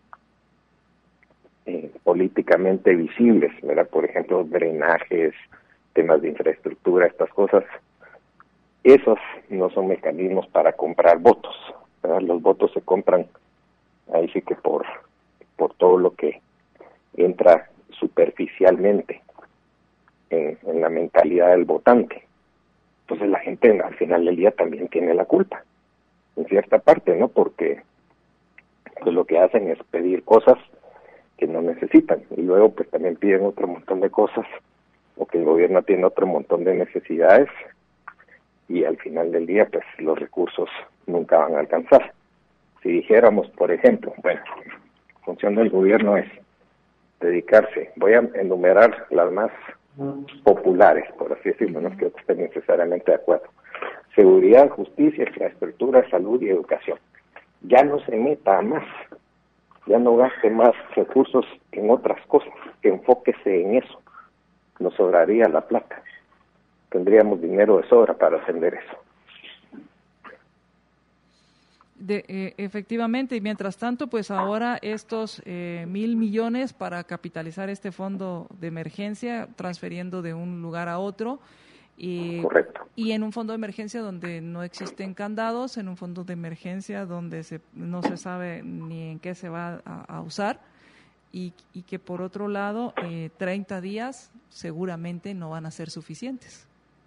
políticamente visibles, ¿verdad? Por ejemplo, drenajes, temas de infraestructura, estas cosas, esos no son mecanismos para comprar votos, ¿verdad? Los votos se compran ahí sí que por todo lo que entra superficialmente en la mentalidad del votante. Entonces la gente al final del día también tiene la culpa, en cierta parte, ¿no? Porque pues lo que hacen es pedir cosas que no necesitan y luego pues también piden otro montón de cosas, o que el gobierno tiene otro montón de necesidades y al final del día pues los recursos nunca van a alcanzar. Si dijéramos, por ejemplo, bueno, la función del gobierno es dedicarse, voy a enumerar las más populares, por así decirlo, no es que esté necesariamente de acuerdo: seguridad, justicia, infraestructura, salud y educación. Ya no se meta a más, ya no gaste más recursos en otras cosas, que enfóquese en eso. Nos sobraría la plata, tendríamos dinero de sobra para atender eso. Efectivamente, y mientras tanto, pues ahora estos 1,000 millones para capitalizar este fondo de emergencia, transfiriendo de un lugar a otro, Correcto. Y en un fondo de emergencia donde no existen candados, en un fondo de emergencia donde no se sabe ni en qué se va a usar, y que por otro lado 30 días seguramente no van a ser suficientes.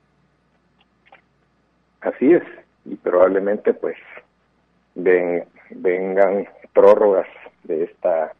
Así es, y probablemente pues vengan prórrogas de esta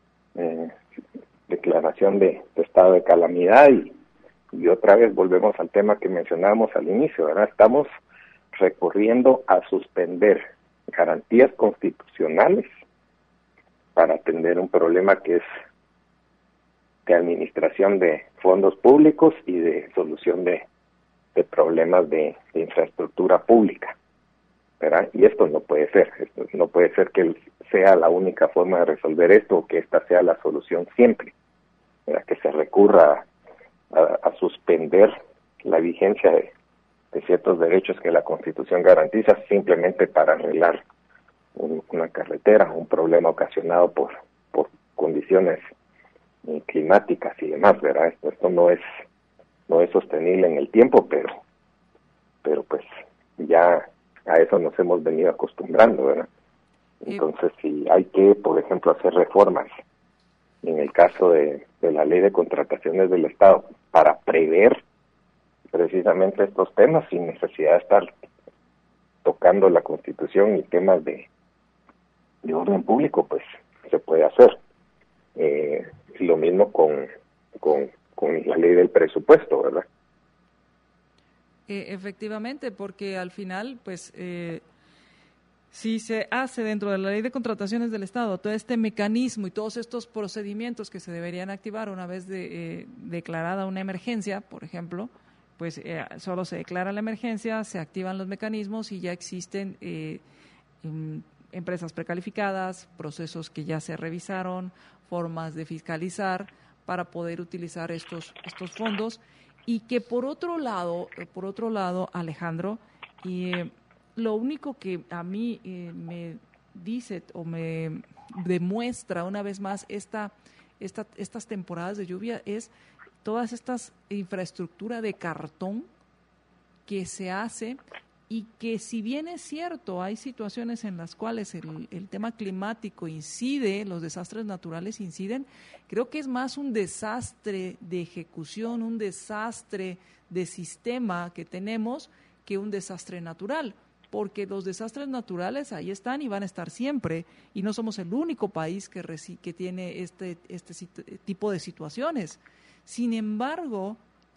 declaración de estado de calamidad y otra vez volvemos al tema que mencionábamos al inicio, ¿verdad? Estamos recurriendo a suspender garantías constitucionales para atender un problema que es administración de fondos públicos y de solución de problemas de infraestructura pública, ¿verdad? Y esto no puede ser, que sea la única forma de resolver esto, o que esta sea la solución siempre, ¿verdad? Que se recurra a suspender la vigencia de ciertos derechos que la Constitución garantiza simplemente para arreglar una carretera, un problema ocasionado por condiciones climáticas y demás, ¿verdad? Esto no es sostenible en el tiempo, pero pues ya a eso nos hemos venido acostumbrando, ¿verdad? Entonces, si hay que, por ejemplo, hacer reformas en el caso de la ley de contrataciones del Estado para prever precisamente estos temas sin necesidad de estar tocando la Constitución y temas de orden público, pues se puede hacer. Lo mismo con la ley del presupuesto, ¿verdad? Efectivamente, porque al final, pues, si se hace dentro de la ley de contrataciones del Estado todo este mecanismo y todos estos procedimientos que se deberían activar una vez declarada una emergencia, por ejemplo, pues solo se declara la emergencia, se activan los mecanismos y ya existen empresas precalificadas, procesos que ya se revisaron, formas de fiscalizar para poder utilizar estos fondos, y que por otro lado, Alejandro, lo único que a mí me dice o me demuestra una vez más estas temporadas de lluvia es todas estas infraestructura de cartón que se hace, y que si bien es cierto, hay situaciones en las cuales el tema climático incide, los desastres naturales inciden, creo que es más un desastre de ejecución, un desastre de sistema que tenemos que un desastre natural, porque los desastres naturales ahí están y van a estar siempre, y no somos el único país que tiene este tipo de situaciones. Sin embargo,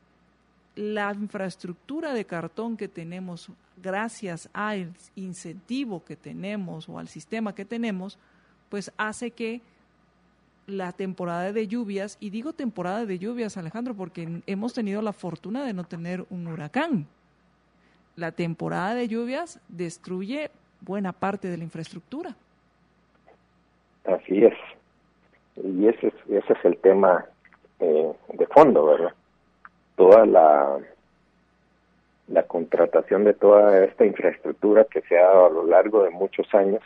la infraestructura de cartón que tenemos, gracias al incentivo que tenemos o al sistema que tenemos, pues hace que la temporada de lluvias, y digo temporada de lluvias, Alejandro, porque hemos tenido la fortuna de no tener un huracán. La temporada de lluvias destruye buena parte de la infraestructura. Así es. Y ese es el tema de fondo, ¿verdad? Toda la contratación de toda esta infraestructura que se ha dado a lo largo de muchos años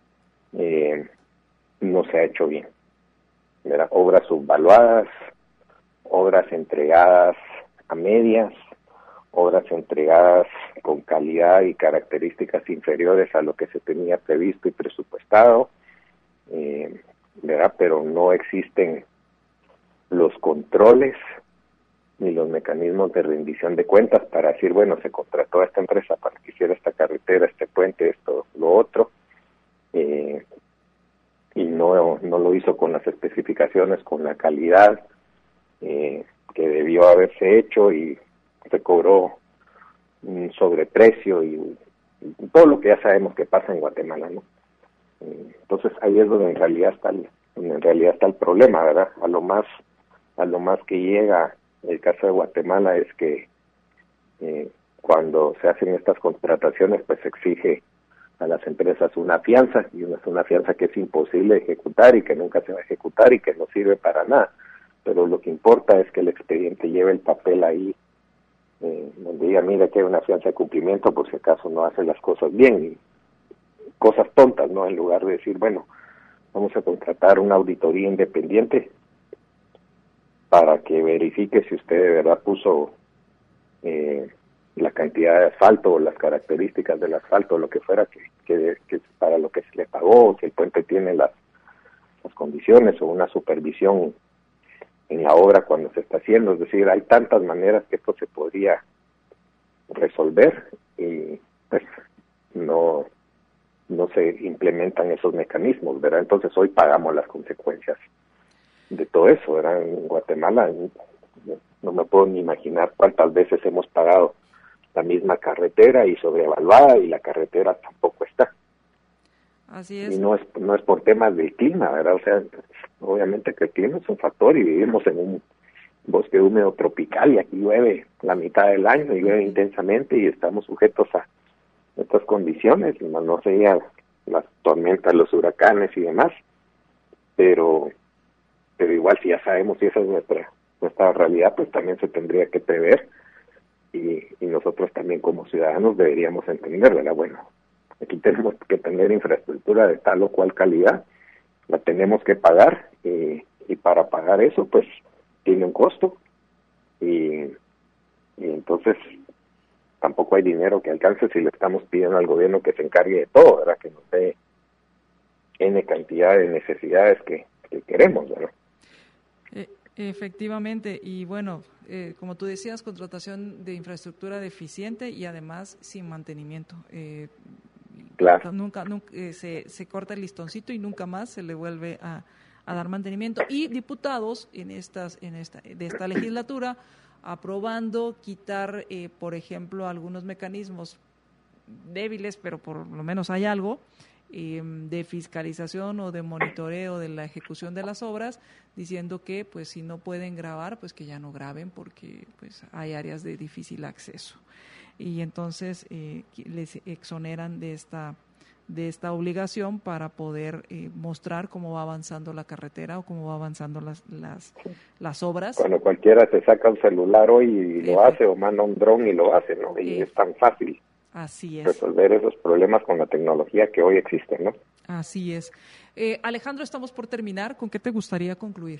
no se ha hecho bien, ¿verdad? Obras subvaluadas, obras entregadas a medias, obras entregadas con calidad y características inferiores a lo que se tenía previsto y presupuestado, ¿verdad? Pero no existen los controles ni los mecanismos de rendición de cuentas para decir, bueno, se contrató a esta empresa para que hiciera esta carretera, este puente, esto, lo otro, y no lo hizo con las especificaciones, con la calidad que debió haberse hecho, y se cobró un sobreprecio y todo lo que ya sabemos que pasa en Guatemala, ¿no? Entonces ahí es donde en realidad está el problema, ¿verdad? A lo más que llega el caso de Guatemala es que cuando se hacen estas contrataciones, pues se exige a las empresas una fianza, y una fianza que es imposible ejecutar y que nunca se va a ejecutar y que no sirve para nada. Pero lo que importa es que el expediente lleve el papel ahí, donde diga, mira que hay una fianza de cumplimiento por si acaso no hace las cosas bien, y cosas tontas, ¿no? En lugar de decir, bueno, vamos a contratar una auditoría independiente para que verifique si usted de verdad puso la cantidad de asfalto o las características del asfalto, lo que fuera que para lo que se le pagó, si el puente tiene las condiciones, o una supervisión en la obra cuando se está haciendo. Es decir, hay tantas maneras que esto se podría resolver, y pues no se implementan esos mecanismos, ¿verdad? Entonces hoy pagamos las consecuencias de todo eso, ¿verdad? En Guatemala no me puedo ni imaginar cuántas veces hemos pagado la misma carretera y sobrevaluada, y la carretera tampoco está. Así es. Y no es por temas del clima, ¿verdad? O sea, obviamente que el clima es un factor y vivimos en un bosque húmedo tropical y aquí llueve la mitad del año y llueve intensamente y estamos sujetos a estas condiciones, no se diga las tormentas, los huracanes y demás, pero igual si ya sabemos si esa es nuestra realidad, pues también se tendría que prever y nosotros también como ciudadanos deberíamos entender, ¿verdad? Bueno, aquí tenemos que tener infraestructura de tal o cual calidad, la tenemos que pagar y para pagar eso pues tiene un costo y entonces tampoco hay dinero que alcance si le estamos pidiendo al gobierno que se encargue de todo, ¿verdad? Que nos dé N cantidad de necesidades que queremos, ¿verdad? Efectivamente, y bueno, como tú decías, contratación de infraestructura deficiente y además sin mantenimiento. Claro. Nunca se corta el listoncito y nunca más se le vuelve a dar mantenimiento. Y diputados de esta legislatura aprobando quitar, por ejemplo, algunos mecanismos débiles, pero por lo menos hay algo, de fiscalización o de monitoreo de la ejecución de las obras, diciendo que pues si no pueden grabar, pues que ya no graben porque pues hay áreas de difícil acceso. Y entonces les exoneran de esta obligación para poder mostrar cómo va avanzando la carretera o cómo va avanzando las obras. Cuando cualquiera se saca un celular hoy y lo hace, o manda un dron y lo hace, ¿no? Y es tan fácil así es resolver esos problemas con la tecnología que hoy existe, ¿no? Así es. Alejandro, estamos por terminar. ¿Con qué te gustaría concluir?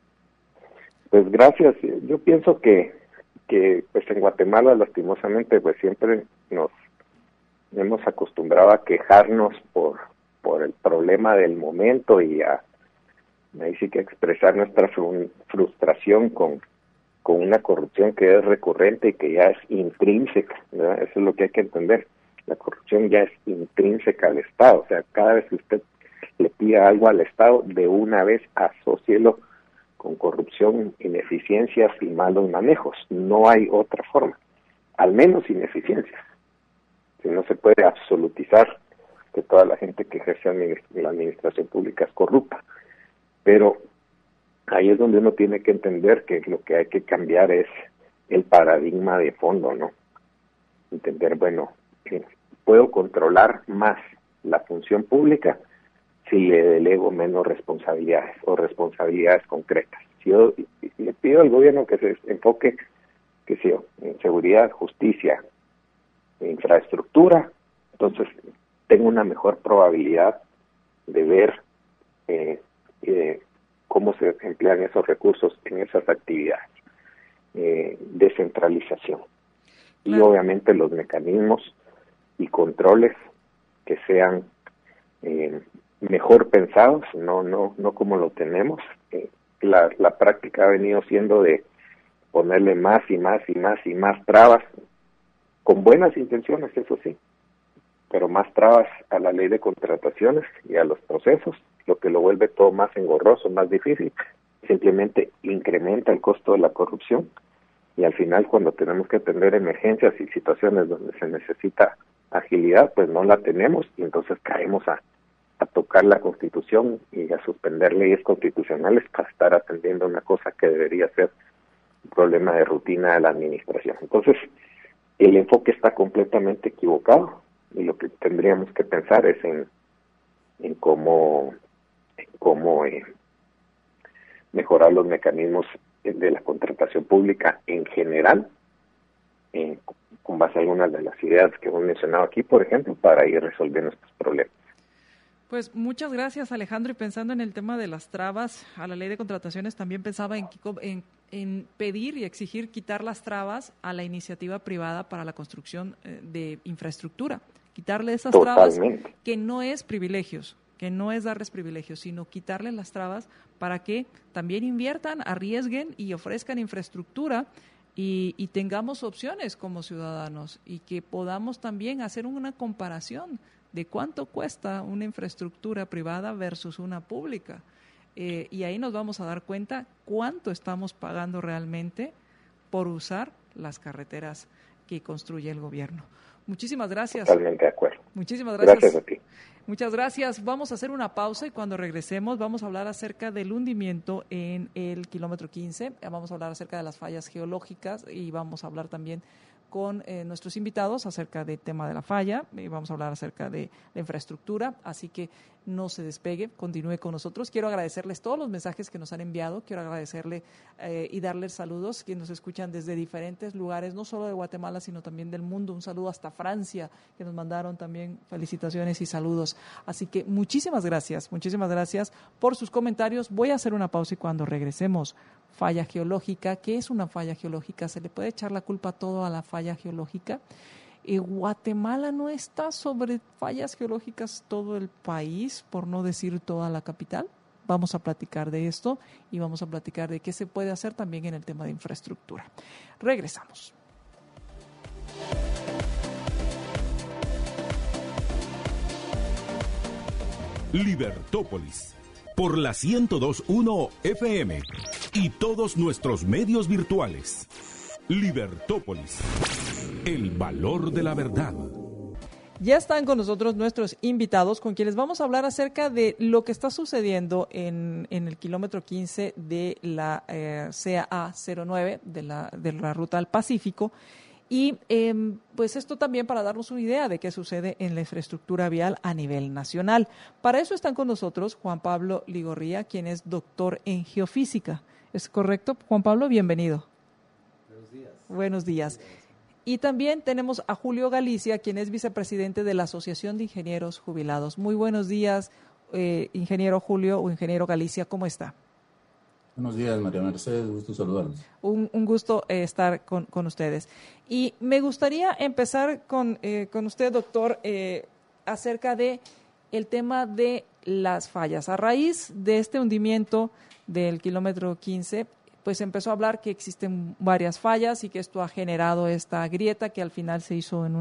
Pues gracias. Yo pienso que pues en Guatemala lastimosamente pues siempre nos hemos acostumbrado a quejarnos por el problema del momento y ahí sí que expresar nuestra frustración con una corrupción que es recurrente y que ya es intrínseca, ¿verdad? Eso es lo que hay que entender. La corrupción ya es intrínseca al Estado, o sea, cada vez que usted le pida algo al Estado, de una vez asócielo con corrupción, ineficiencias y malos manejos. No hay otra forma, al menos ineficiencias. Si no se puede absolutizar que toda la gente que ejerce la administración pública es corrupta, pero ahí es donde uno tiene que entender que lo que hay que cambiar es el paradigma de fondo, ¿no? Entender, bueno, puedo controlar más la función pública si le delego menos responsabilidades o responsabilidades concretas. Si yo le pido al gobierno que se enfoque, que sea en seguridad, justicia, infraestructura, entonces tengo una mejor probabilidad de ver cómo se emplean esos recursos en esas actividades. Descentralización. Y obviamente los mecanismos y controles que sean mejor pensados, no como lo tenemos. La práctica ha venido siendo de ponerle más y más y más y más trabas, con buenas intenciones, eso sí, pero más trabas a la ley de contrataciones y a los procesos, lo que lo vuelve todo más engorroso, más difícil, simplemente incrementa el costo de la corrupción y al final cuando tenemos que atender emergencias y situaciones donde se necesita agilidad, pues no la tenemos y entonces caemos a tocar la Constitución y a suspender leyes constitucionales para estar atendiendo una cosa que debería ser un problema de rutina de la administración. Entonces, el enfoque está completamente equivocado y lo que tendríamos que pensar es en cómo mejorar los mecanismos de la contratación pública en general, con base a algunas de las ideas que hemos mencionado aquí, por ejemplo, para ir resolviendo estos problemas. Pues muchas gracias, Alejandro. Y pensando en el tema de las trabas a la ley de contrataciones, también pensaba en pedir y exigir quitar las trabas a la iniciativa privada para la construcción de infraestructura. Quitarle esas trabas que no es privilegios, que no es darles privilegios, sino quitarle las trabas para que también inviertan, arriesguen y ofrezcan infraestructura y tengamos opciones como ciudadanos y que podamos también hacer una comparación de cuánto cuesta una infraestructura privada versus una pública. Y ahí nos vamos a dar cuenta cuánto estamos pagando realmente por usar las carreteras que construye el gobierno. Muchísimas gracias. Totalmente de acuerdo. Muchísimas gracias. Gracias a ti. Muchas gracias. Vamos a hacer una pausa y cuando regresemos vamos a hablar acerca del hundimiento en el kilómetro 15. Vamos a hablar acerca de las fallas geológicas y vamos a hablar también con nuestros invitados acerca del tema de la falla y vamos a hablar acerca de la infraestructura, así que no se despegue, continúe con nosotros. Quiero agradecerles todos los mensajes que nos han enviado, quiero agradecerle y darles saludos que nos escuchan desde diferentes lugares, no solo de Guatemala, sino también del mundo. Un saludo hasta Francia, que nos mandaron también felicitaciones y saludos. Así que muchísimas gracias por sus comentarios. Voy a hacer una pausa y cuando regresemos, falla geológica. ¿Qué es una falla geológica? ¿Se le puede echar la culpa todo a la falla geológica? Guatemala no está sobre fallas geológicas todo el país, por no decir toda la capital. Vamos a platicar de esto y vamos a platicar de qué se puede hacer también en el tema de infraestructura. Regresamos. Libertópolis, por la 102.1 FM y todos nuestros medios virtuales. Libertópolis, el valor de la verdad. Ya están con nosotros nuestros invitados con quienes vamos a hablar acerca de lo que está sucediendo en el kilómetro 15 de la CA 09 de la ruta al Pacífico. Y pues esto también para darnos una idea de qué sucede en la infraestructura vial a nivel nacional. Para eso están con nosotros Juan Pablo Ligorría, quien es doctor en geofísica. ¿Es correcto? Juan Pablo, bienvenido. Buenos días. Buenos días. Y también tenemos a Julio Galicia, quien es vicepresidente de la Asociación de Ingenieros Jubilados. Muy buenos días, ingeniero Julio o ingeniero Galicia, ¿cómo está? Buenos días, María Mercedes, gusto saludarlos. Un gusto estar con ustedes. Y me gustaría empezar con usted, doctor, acerca de el tema de las fallas. A raíz de este hundimiento del kilómetro 15, pues empezó a hablar que existen varias fallas y que esto ha generado esta grieta que al final se hizo en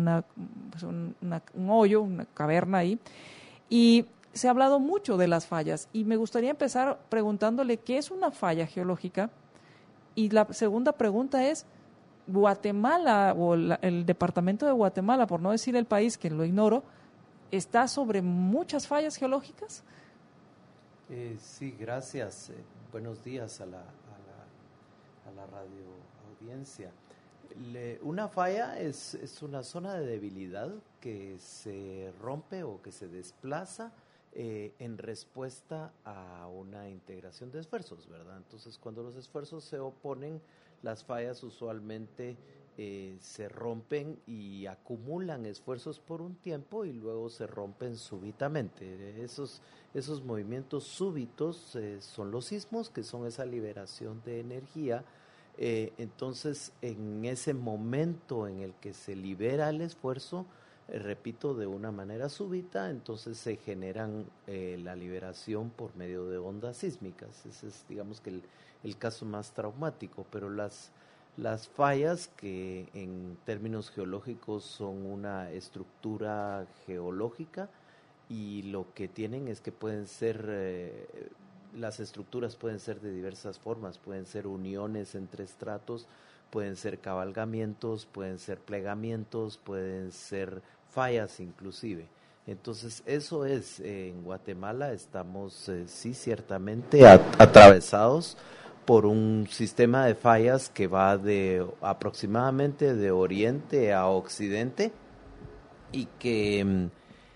un hoyo, una caverna ahí. Y se ha hablado mucho de las fallas y me gustaría empezar preguntándole qué es una falla geológica. Y la segunda pregunta es, Guatemala o el departamento de Guatemala, por no decir el país, que lo ignoro, ¿está sobre muchas fallas geológicas? Sí, gracias. Buenos días a la radio audiencia. Una falla es una zona de debilidad que se rompe o que se desplaza en respuesta a una integración de esfuerzos, ¿verdad? Entonces, cuando los esfuerzos se oponen, las fallas usualmente se rompen y acumulan esfuerzos por un tiempo y luego se rompen súbitamente. Esos movimientos súbitos son los sismos, que son esa liberación de energía. Entonces, en ese momento en el que se libera el esfuerzo, repito, de una manera súbita, entonces se generan la liberación por medio de ondas sísmicas. Ese es, digamos, que el caso más traumático, pero las fallas, que en términos geológicos son una estructura geológica, y lo que tienen es que pueden ser, las estructuras pueden ser de diversas formas, pueden ser uniones entre estratos, pueden ser cabalgamientos, pueden ser plegamientos, pueden ser fallas inclusive. Entonces, eso es, en Guatemala estamos, sí, ciertamente atravesados por un sistema de fallas que va aproximadamente de oriente a occidente y que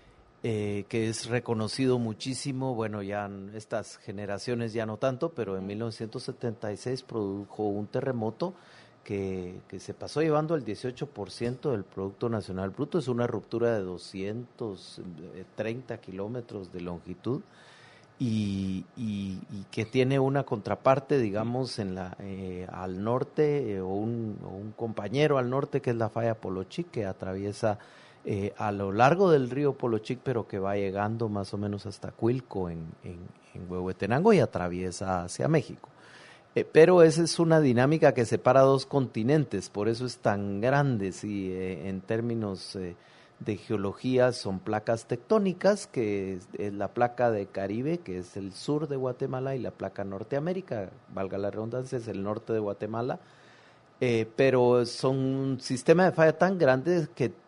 es reconocido muchísimo. Bueno, ya estas generaciones ya no tanto, pero en 1976 produjo un terremoto que se pasó llevando el 18% del Producto Nacional Bruto. Es una ruptura de 230 kilómetros de longitud y que tiene una contraparte, digamos, al norte, o un compañero al norte, que es la falla Polochic, que atraviesa a lo largo del río Polochic, pero que va llegando más o menos hasta Cuilco en Huehuetenango y atraviesa hacia México. Pero esa es una dinámica que separa dos continentes, por eso es tan grande. Sí, en términos de geología son placas tectónicas, que es la placa de Caribe, que es el sur de Guatemala, y la placa Norteamérica, valga la redundancia, es el norte de Guatemala. Pero son un sistema de falla tan grande que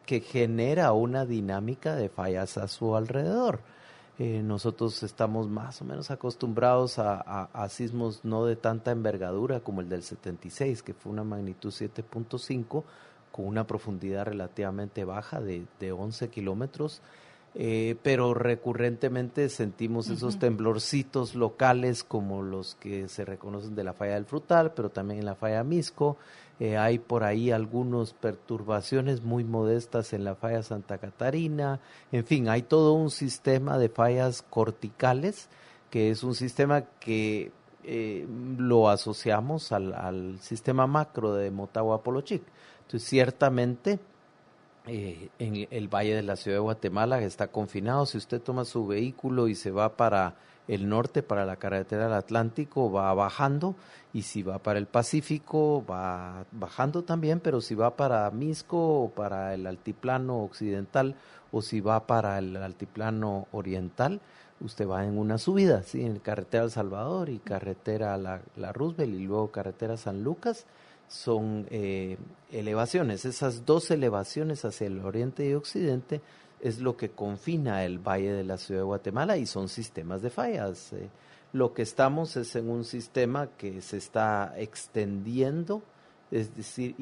que genera una dinámica de fallas a su alrededor. Nosotros estamos más o menos acostumbrados a sismos no de tanta envergadura como el del 76, que fue una magnitud 7.5, con una profundidad relativamente baja de 11 kilómetros, pero recurrentemente sentimos esos temblorcitos locales como los que se reconocen de la falla del Frutal, pero también en la falla Misco. Hay por ahí algunas perturbaciones muy modestas en la falla Santa Catarina. En fin, hay todo un sistema de fallas corticales, que es un sistema que lo asociamos al sistema macro de Motagua-Polochic. Entonces, ciertamente, en el Valle de la Ciudad de Guatemala está confinado. Si usted toma su vehículo y se va para el norte, para la carretera del Atlántico, va bajando, y si va para el Pacífico, va bajando también, pero si va para Misco o para el altiplano occidental, o si va para el altiplano oriental, usted va en una subida, ¿sí? En carretera El Salvador y carretera la Roosevelt y luego carretera San Lucas. Son elevaciones. Esas dos elevaciones hacia el oriente y occidente es lo que confina el Valle de la Ciudad de Guatemala, y son sistemas de fallas. Lo que estamos es en un sistema que se está extendiendo, es decir,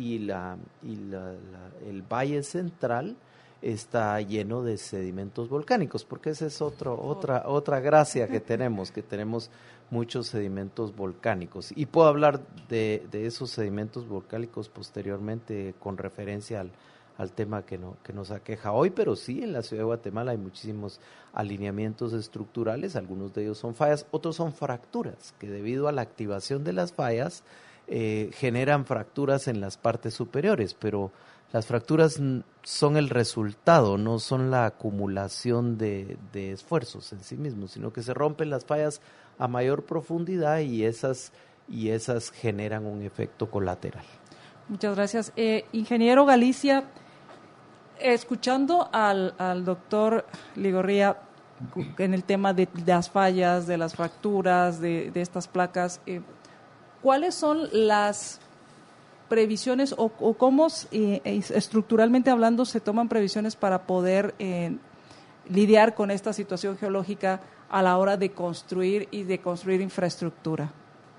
el Valle Central está lleno de sedimentos volcánicos, porque esa es otra gracia que tenemos muchos sedimentos volcánicos, y puedo hablar de esos sedimentos volcánicos posteriormente con referencia al tema que nos aqueja hoy. Pero sí, en la Ciudad de Guatemala hay muchísimos alineamientos estructurales, algunos de ellos son fallas, otros son fracturas, que debido a la activación de las fallas generan fracturas en las partes superiores, pero las fracturas son el resultado, no son la acumulación de esfuerzos en sí mismos, sino que se rompen las fallas a mayor profundidad, y esas generan un efecto colateral. Muchas gracias. Ingeniero Galicia, escuchando al doctor Ligorría en el tema de las fallas, de las fracturas, de estas placas, ¿cuáles son las previsiones o cómo estructuralmente hablando se toman previsiones para poder lidiar con esta situación geológica a la hora de construir infraestructura?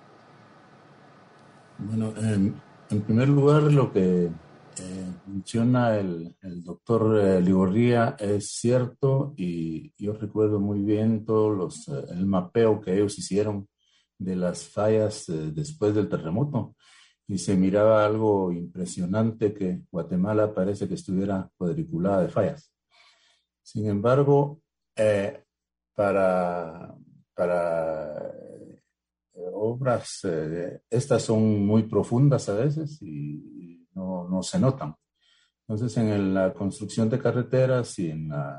Bueno, en primer lugar, lo que menciona el doctor Ligorría es cierto, y yo recuerdo muy bien el mapeo que ellos hicieron de las fallas después del terremoto, y se miraba algo impresionante, que Guatemala parece que estuviera cuadriculada de fallas. Sin embargo, para obras, estas son muy profundas a veces y no se notan. Entonces, en la construcción de carreteras y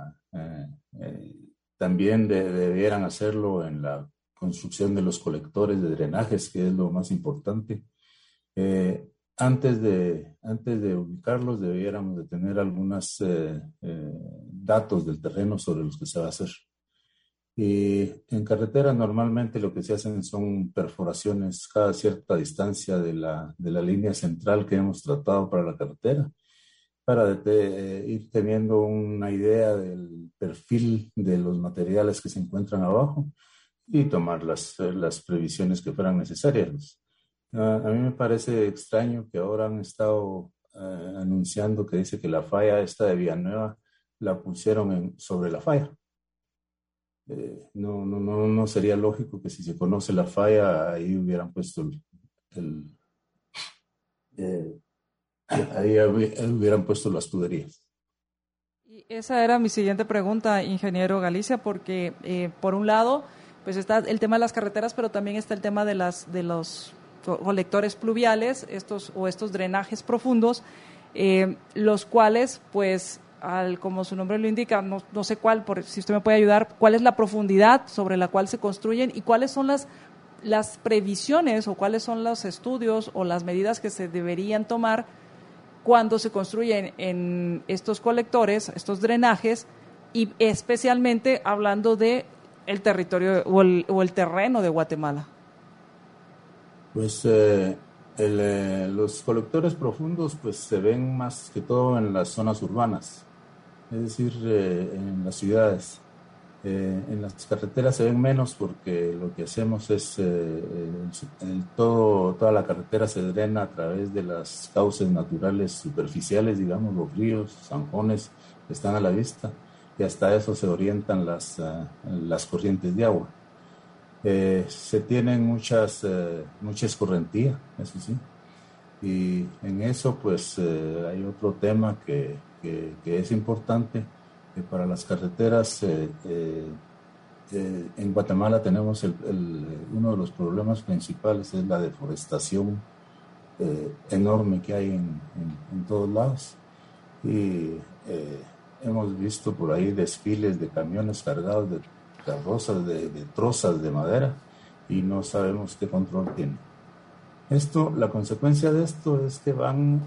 también debieran hacerlo en la construcción de los colectores de drenajes, que es lo más importante. Antes de ubicarlos, debiéramos de tener algunos datos del terreno sobre los que se va a hacer. Y en carretera normalmente lo que se hacen son perforaciones cada cierta distancia de la línea central que hemos tratado para la carretera, para ir teniendo una idea del perfil de los materiales que se encuentran abajo y tomar las previsiones que fueran necesarias. A mí me parece extraño que ahora han estado anunciando que dice que la falla esta de Villanueva la pusieron sobre la falla. No sería lógico que si se conoce la falla ahí hubieran puesto ahí hubieran puesto las tuberías. Y esa era mi siguiente pregunta, ingeniero Galicia, porque por un lado pues está el tema de las carreteras, pero también está el tema de los colectores pluviales, estos drenajes profundos, los cuales pues como su nombre lo indica, no sé cuál, si usted me puede ayudar, cuál es la profundidad sobre la cual se construyen y cuáles son las previsiones o cuáles son los estudios o las medidas que se deberían tomar cuando se construyen en estos colectores, estos drenajes, y especialmente hablando de el territorio o el terreno de Guatemala. Pues Los colectores profundos pues se ven más que todo en las zonas urbanas, es decir, en las ciudades. En las carreteras se ven menos porque lo que hacemos es toda la carretera se drena a través de las cauces naturales superficiales, digamos, los ríos, zanjones que están a la vista, y hasta eso se orientan las corrientes de agua. Se tienen mucha escorrentía, eso sí, y en eso pues hay otro tema que es importante. Para las carreteras, en Guatemala tenemos uno de los problemas principales es la deforestación enorme que hay en todos lados, y hemos visto por ahí desfiles de camiones cargados de carrozas, de trozas de madera, y no sabemos qué control tiene. La consecuencia de esto es que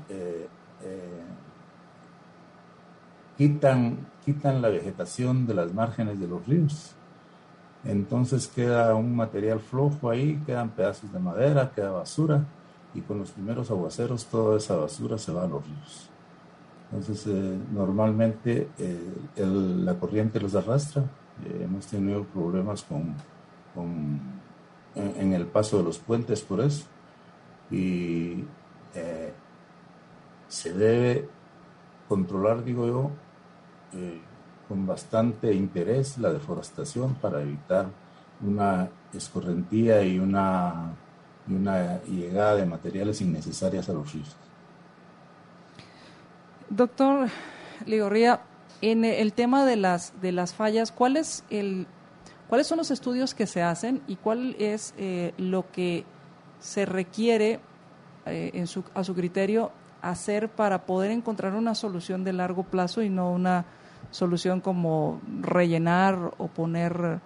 quitan la vegetación de las márgenes de los ríos. Entonces queda un material flojo ahí, quedan pedazos de madera, queda basura, y con los primeros aguaceros toda esa basura se va a los ríos. Entonces normalmente la corriente los arrastra. Hemos tenido problemas en el paso de los puentes por eso, y se debe controlar, digo yo, con bastante interés la deforestación para evitar una escorrentía y una llegada de materiales innecesarias a los ríos. Doctor Ligorría, en el tema de las fallas, ¿cuáles son los estudios que se hacen y cuál es lo que se requiere a su criterio hacer para poder encontrar una solución de largo plazo y no una solución como rellenar o poner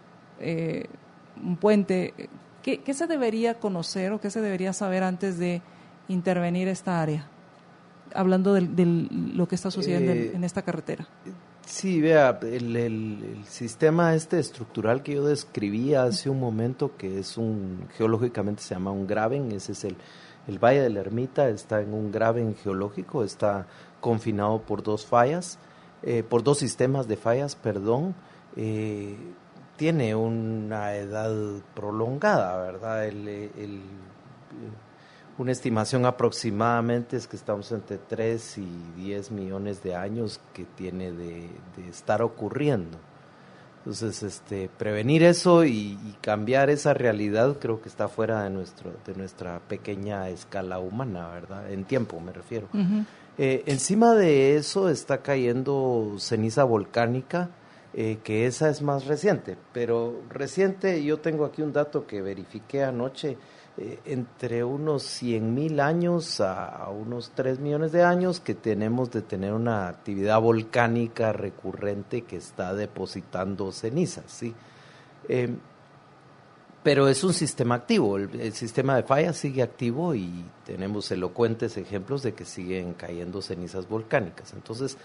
un puente? ¿Qué se debería conocer o qué se debería saber antes de intervenir esta área? Hablando de lo que está sucediendo en esta carretera. Sí, vea, el sistema estructural que yo describí hace un momento, que es geológicamente se llama un graben, ese es el Valle de la Ermita, está en un graben geológico, está confinado por dos sistemas de fallas, tiene una edad prolongada, ¿verdad? Una estimación aproximadamente es que estamos entre 3 y 10 millones de años que tiene de estar ocurriendo. Entonces, prevenir eso y cambiar esa realidad creo que está fuera de nuestra pequeña escala humana, ¿verdad? En tiempo me refiero. Uh-huh. Encima de eso está cayendo ceniza volcánica, que esa es más reciente, pero reciente, yo tengo aquí un dato que verifiqué anoche, entre unos 100,000 años a unos 3 millones de años que tenemos de tener una actividad volcánica recurrente que está depositando cenizas, ¿sí? Pero es un sistema activo, el sistema de fallas sigue activo y tenemos elocuentes ejemplos de que siguen cayendo cenizas volcánicas. Entonces,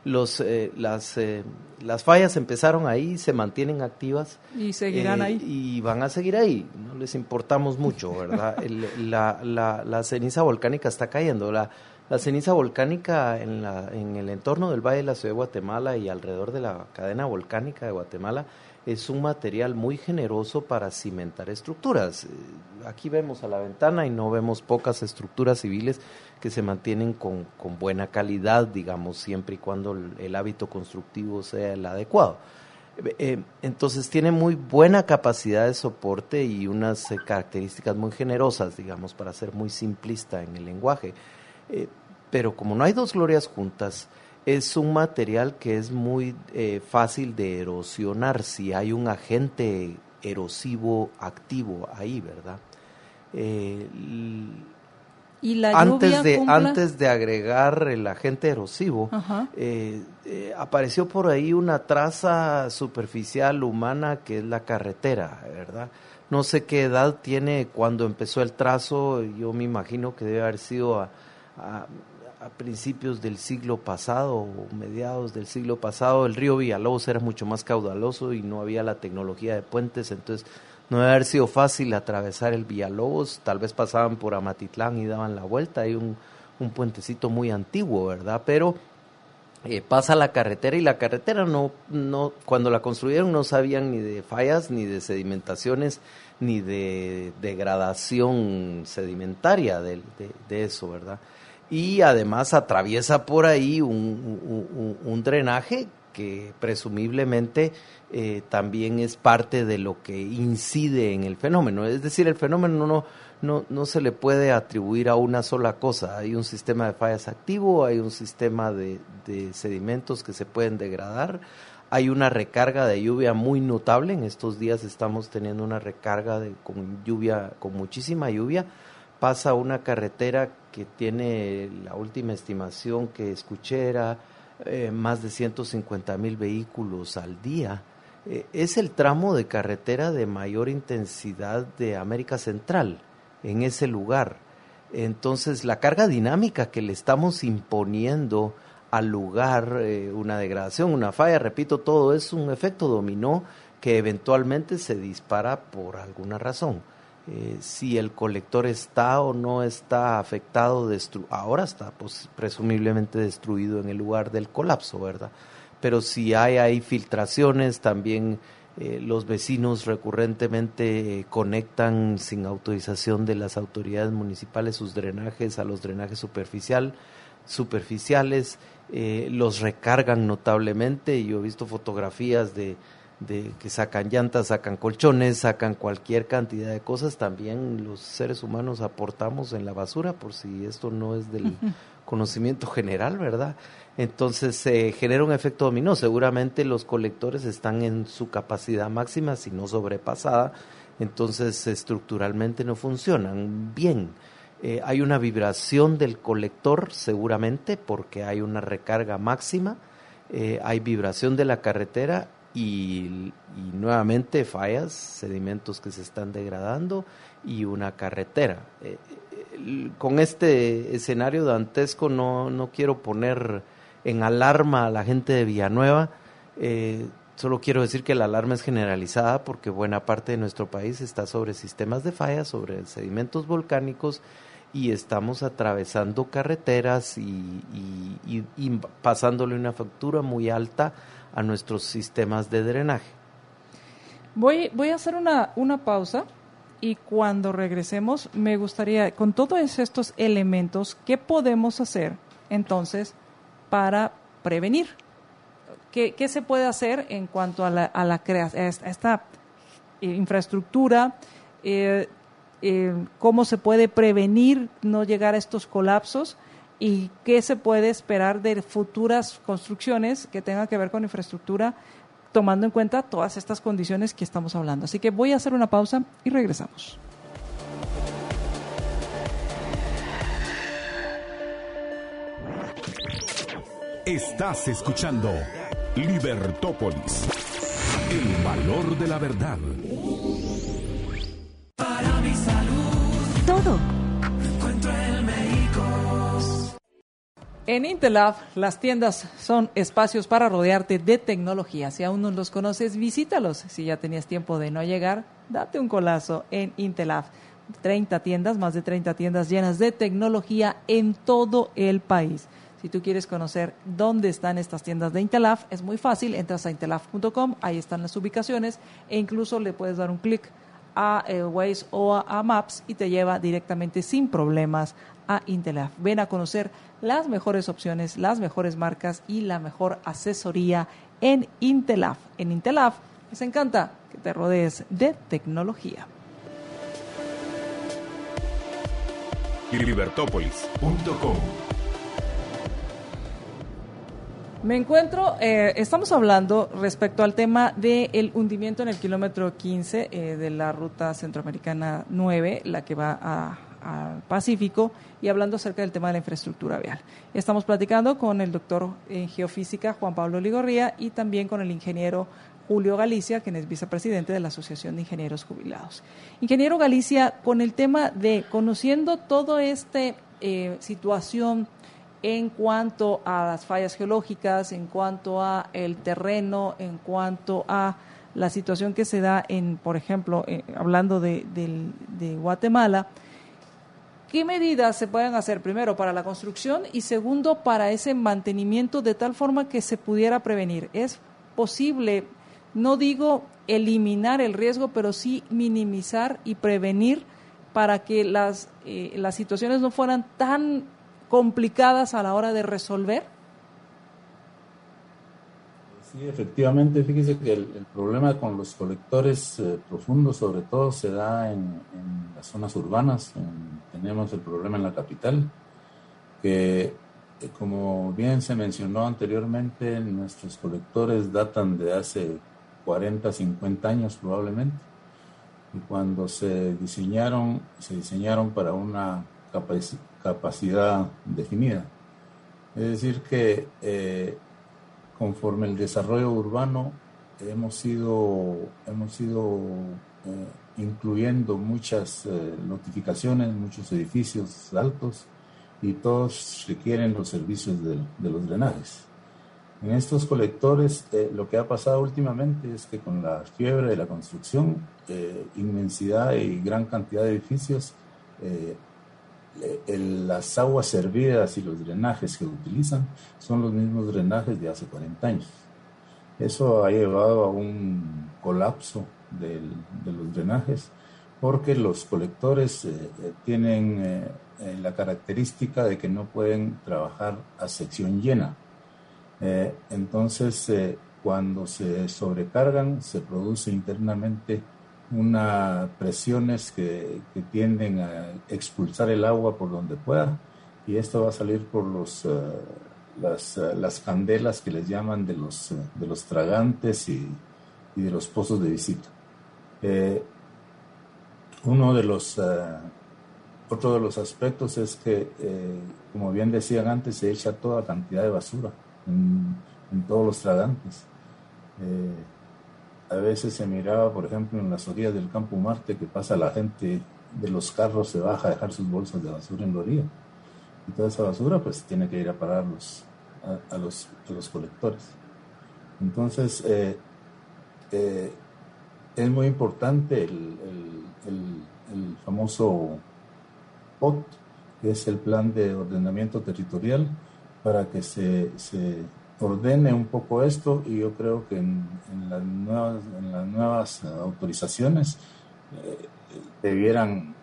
las fallas empezaron ahí, se mantienen activas. Y seguirán ahí. Y van a seguir ahí, no les importamos mucho, ¿verdad? La ceniza volcánica está cayendo. La ceniza volcánica en el entorno del Valle de la Ciudad de Guatemala y alrededor de la cadena volcánica de Guatemala es un material muy generoso para cimentar estructuras. Aquí vemos a la ventana y no vemos pocas estructuras civiles que se mantienen con buena calidad, digamos, siempre y cuando el hábito constructivo sea el adecuado. Entonces tiene muy buena capacidad de soporte y unas características muy generosas, digamos, para ser muy simplista en el lenguaje. Pero como no hay dos glorias juntas, es un material que es muy fácil de erosionar si hay un agente erosivo activo ahí, ¿verdad? ¿Y la lluvia antes de agregar el agente erosivo, apareció por ahí una traza superficial humana que es la carretera, ¿verdad? No sé qué edad tiene cuando empezó el trazo, yo me imagino que debe haber sido a principios del siglo pasado o mediados del siglo pasado. El río Villalobos era mucho más caudaloso y no había la tecnología de puentes, entonces no debe haber sido fácil atravesar el Villalobos, tal vez pasaban por Amatitlán y daban la vuelta, hay un puentecito muy antiguo, ¿verdad? Pero pasa la carretera y la carretera no, cuando la construyeron no sabían ni de fallas, ni de sedimentaciones, ni de degradación sedimentaria de eso, ¿verdad? Y además atraviesa por ahí un drenaje que presumiblemente también es parte de lo que incide en el fenómeno. Es decir, el fenómeno no se le puede atribuir a una sola cosa. Hay un sistema de fallas activo, hay un sistema de sedimentos que se pueden degradar, hay una recarga de lluvia muy notable. En estos días estamos teniendo una recarga con muchísima lluvia. Pasa una carretera que tiene, la última estimación que escuché era más de 150,000 vehículos al día. Es el tramo de carretera de mayor intensidad de América Central en ese lugar. Entonces la carga dinámica que le estamos imponiendo al lugar, una degradación, una falla, repito, todo es un efecto dominó que eventualmente se dispara por alguna razón. Si el colector está o no está afectado, ahora está presumiblemente destruido en el lugar del colapso, ¿verdad? Pero si hay filtraciones, también los vecinos recurrentemente conectan sin autorización de las autoridades municipales sus drenajes a los drenajes superficiales, los recargan notablemente. Yo he visto fotografías de que sacan llantas, sacan colchones, sacan cualquier cantidad de cosas. También los seres humanos aportamos en la basura, por si esto no es del conocimiento general, ¿verdad? Entonces se genera un efecto dominó. Seguramente los colectores están en su capacidad máxima, si no sobrepasada, entonces estructuralmente no funcionan bien. Hay una vibración del colector seguramente porque hay una recarga máxima, hay vibración de la carretera y nuevamente fallas, sedimentos que se están degradando y una carretera. Con este escenario dantesco no quiero poner en alarma a la gente de Villanueva, solo quiero decir que la alarma es generalizada porque buena parte de nuestro país está sobre sistemas de fallas, sobre sedimentos volcánicos, y estamos atravesando carreteras y pasándole una factura muy alta a nuestros sistemas de drenaje. Voy a hacer una pausa y cuando regresemos me gustaría, con todos estos elementos, ¿qué podemos hacer entonces para prevenir? ¿Qué se puede hacer en cuanto a la creación, a esta infraestructura? ¿Cómo se puede prevenir no llegar a estos colapsos? ¿Y qué se puede esperar de futuras construcciones que tengan que ver con infraestructura, tomando en cuenta todas estas condiciones que estamos hablando? Así que voy a hacer una pausa y regresamos. Estás escuchando Libertópolis, el valor de la verdad. Para mi salud, todo. encuentro el Médicos. En Intelab, las tiendas son espacios para rodearte de tecnología. Si aún no los conoces, visítalos. Si ya tenías tiempo de no llegar, date un colazo en Intelab. 30 tiendas, más de 30 tiendas llenas de tecnología en todo el país. Si tú quieres conocer dónde están estas tiendas de Intelab, es muy fácil. Entras a intelab.com, ahí están las ubicaciones e incluso le puedes dar un clic a Waze o a Maps y te lleva directamente sin problemas a Intelab. Ven a conocer las mejores opciones, las mejores marcas y la mejor asesoría en Intelab. En Intelab les encanta que te rodees de tecnología. Libertópolis.com. Me encuentro, estamos hablando respecto al tema del hundimiento en el kilómetro 15 de la ruta centroamericana 9, la que va al Pacífico, y hablando acerca del tema de la infraestructura vial. Estamos platicando con el doctor en geofísica Juan Pablo Ligorría y también con el ingeniero Julio Galicia, quien es vicepresidente de la Asociación de Ingenieros Jubilados. Ingeniero Galicia, con el tema de conociendo toda esta situación en cuanto a las fallas geológicas, en cuanto a el terreno, en cuanto a la situación que se da por ejemplo, hablando de Guatemala, ¿qué medidas se pueden hacer primero para la construcción y segundo para ese mantenimiento de tal forma que se pudiera prevenir? ¿Es posible, no digo eliminar el riesgo, pero sí minimizar y prevenir para que las situaciones no fueran tan complicadas a la hora de resolver? Sí, efectivamente, fíjese que el problema con los colectores profundos sobre todo se da en las zonas urbanas. Tenemos el problema en la capital, que como bien se mencionó anteriormente, nuestros colectores datan de hace 40, 50 años probablemente, y cuando se diseñaron para una capacidad definida. Es decir que conforme el desarrollo urbano hemos ido incluyendo muchas notificaciones, muchos edificios altos, y todos requieren los servicios de los drenajes. En estos colectores lo que ha pasado últimamente es que con la fiebre de la construcción, inmensidad y gran cantidad de edificios, las aguas servidas y los drenajes que utilizan son los mismos drenajes de hace 40 años. Eso ha llevado a un colapso de los drenajes, porque los colectores tienen la característica de que no pueden trabajar a sección llena. Entonces, cuando se sobrecargan, se produce internamente unas presiones que tienden a expulsar el agua por donde pueda, y esto va a salir por las candelas que les llaman de los tragantes y de los pozos de visita. Otro de los aspectos es que, como bien decían antes, se echa toda cantidad de basura en todos los tragantes. A veces se miraba, por ejemplo, en las orillas del Campo Marte, que pasa la gente de los carros, se baja a dejar sus bolsas de basura en la orilla. Y toda esa basura pues tiene que ir a parar a los colectores. Entonces, es muy importante el famoso POT, que es el Plan de Ordenamiento Territorial, para que se ordene un poco esto, y yo creo que en las nuevas autorizaciones debieran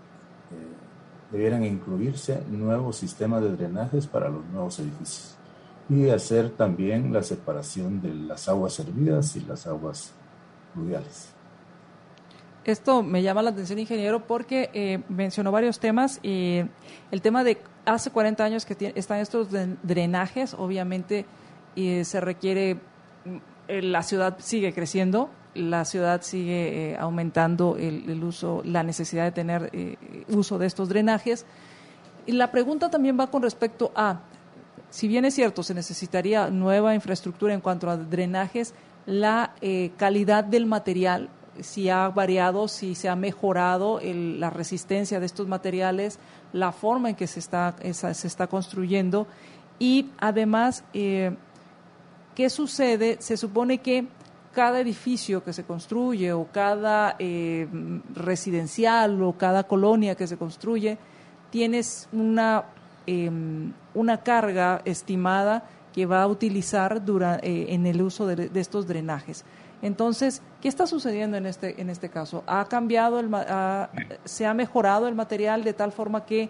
incluirse nuevos sistemas de drenajes para los nuevos edificios, y hacer también la separación de las aguas servidas y las aguas pluviales. Esto me llama la atención, ingeniero, porque mencionó varios temas. El tema de hace 40 años que están estos drenajes, obviamente se requiere, la ciudad sigue creciendo, la ciudad sigue aumentando el uso, la necesidad de tener uso de estos drenajes. Y la pregunta también va con respecto a, si bien es cierto, se necesitaría nueva infraestructura en cuanto a drenajes, la calidad del material, si ha variado, si se ha mejorado la resistencia de estos materiales, la forma en que se está construyendo, y además, ¿qué sucede? Se supone que cada edificio que se construye, o cada residencial, o cada colonia que se construye, tienes una carga estimada que va a utilizar en el uso de estos drenajes. Entonces, ¿qué está sucediendo en este caso? ¿Ha cambiado se ha mejorado el material de tal forma que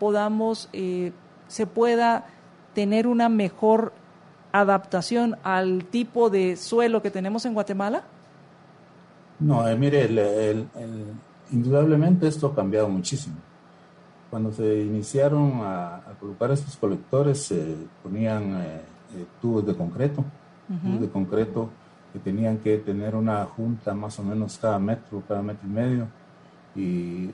se pueda tener una mejor adaptación al tipo de suelo que tenemos en Guatemala? No, mire, indudablemente esto ha cambiado muchísimo. Cuando se iniciaron a colocar estos colectores, se ponían tubos de concreto, que tenían que tener una junta más o menos cada metro y medio, y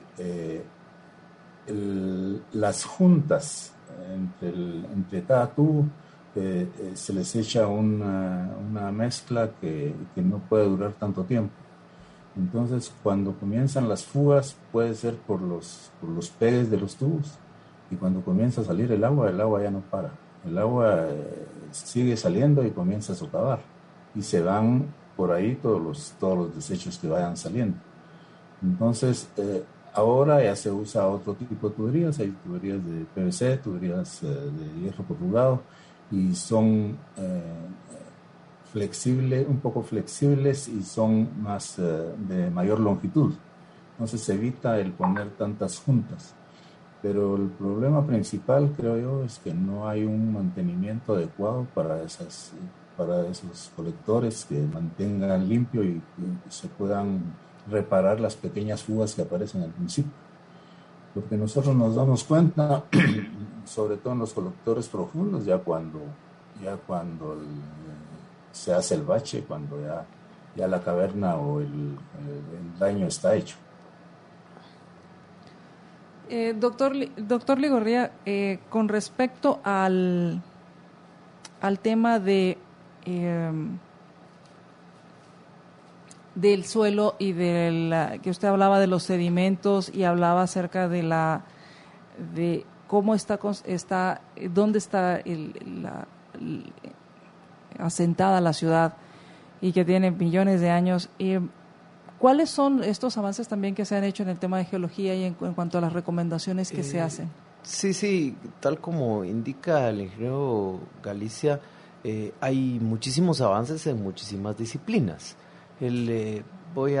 las juntas entre cada tubo se les echa una mezcla que no puede durar tanto tiempo. Entonces, cuando comienzan las fugas, puede ser por los pegues de los tubos, y cuando comienza a salir el agua ya no para. El agua sigue saliendo y comienza a socavar, y se van por ahí todos los desechos que vayan saliendo. Entonces, ahora ya se usa otro tipo de tuberías, hay tuberías de PVC, tuberías de hierro corrugado, y son un poco flexibles y son más de mayor longitud. Entonces se evita el poner tantas juntas. Pero el problema principal, creo yo, es que no hay un mantenimiento adecuado para esos colectores que mantengan limpio y que se puedan reparar las pequeñas fugas que aparecen al principio. Porque nosotros nos damos cuenta, sobre todo en los colectores profundos, ya cuando se hace el bache, cuando ya la caverna o el daño está hecho. Doctor Ligorría, con respecto al tema del suelo y que usted hablaba de los sedimentos y hablaba acerca de cómo dónde está asentada la ciudad y que tiene millones de años. ¿Cuáles son estos avances también que se han hecho en el tema de geología y en cuanto a las recomendaciones que se hacen? Sí, tal como indica el ingeniero Galicia, hay muchísimos avances en muchísimas disciplinas. Voy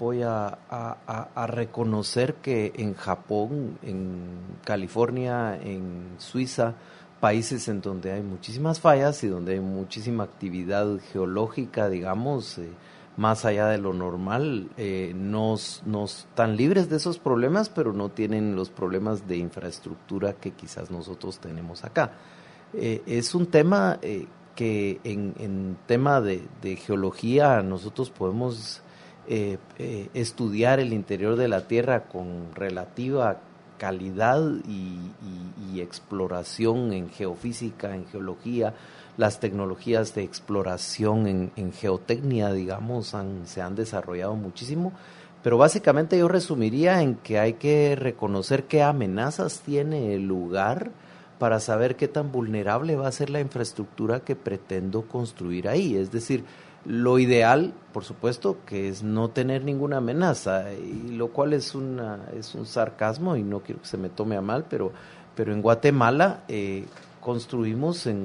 a reconocer que en Japón, en California, en Suiza, países en donde hay muchísimas fallas y donde hay muchísima actividad geológica, digamos, más allá de lo normal, no están libres de esos problemas, pero no tienen los problemas de infraestructura que quizás nosotros tenemos acá. Es un tema que en tema de geología nosotros podemos estudiar el interior de la Tierra con relativa calidad y exploración en geofísica, en geología. Las tecnologías de exploración en geotecnia, digamos, se han desarrollado muchísimo, pero básicamente yo resumiría en que hay que reconocer qué amenazas tiene el lugar para saber qué tan vulnerable va a ser la infraestructura que pretendo construir ahí. Es decir, lo ideal, por supuesto, que es no tener ninguna amenaza, y lo cual es un sarcasmo y no quiero que se me tome a mal, pero en Guatemala construimos en